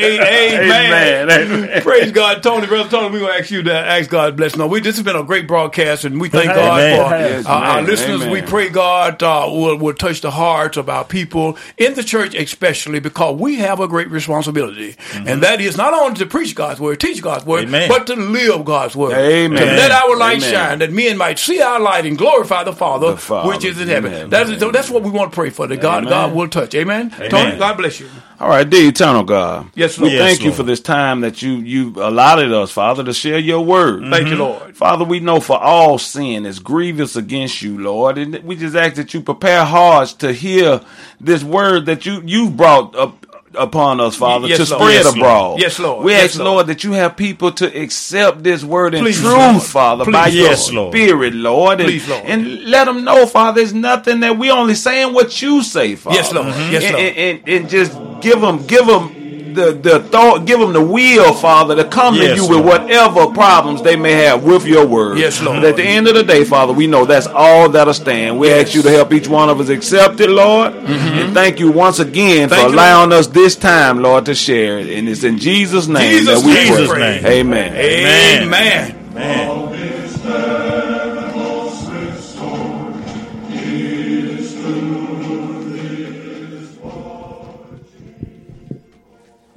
[SPEAKER 2] Amen. Praise God, Tony. Brother Tony, we're going to ask you to ask God bless. No, this has been a great broadcast, and we thank God for our listeners. We pray God will touch the hearts of our people in the church, especially because we have a great responsibility, and that is not only to preach God's word, teach God's word, but to live God's word.
[SPEAKER 1] Amen.
[SPEAKER 2] To let our light shine, that men might see our light and glorify the Father which is in heaven. That's what we want to pray for, that God will touch. Amen. Tony, God bless you.
[SPEAKER 1] All right, dear eternal God.
[SPEAKER 2] Yes, Lord.
[SPEAKER 1] Thank you for this time that you allotted us, Father, to share your word.
[SPEAKER 2] Thank you, Lord.
[SPEAKER 1] Father, we know for all sin is grievous against you, Lord. And we just ask that you prepare hearts to hear this word that you've brought upon us, Father, to spread abroad.
[SPEAKER 2] Yes, Lord.
[SPEAKER 1] We ask, Lord, that you have people to accept this word in truth, Father, by your Spirit, Lord.
[SPEAKER 2] Please, Lord.
[SPEAKER 1] And let them know, Father, there's nothing that we only saying what you say, Father.
[SPEAKER 2] Yes, Lord. Yes, Lord.
[SPEAKER 1] And just give them the thought, give them the will, Father, to come to you with whatever problems they may have with your word.
[SPEAKER 2] Yes, Lord.
[SPEAKER 1] But at the end of the day, Father, we know that's all that'll stand. We ask you to help each one of us accept it, Lord. And thank you once again for allowing us this time, Lord, to share it. And it's in Jesus' name that we pray.
[SPEAKER 2] Amen.
[SPEAKER 1] Amen.
[SPEAKER 2] Amen.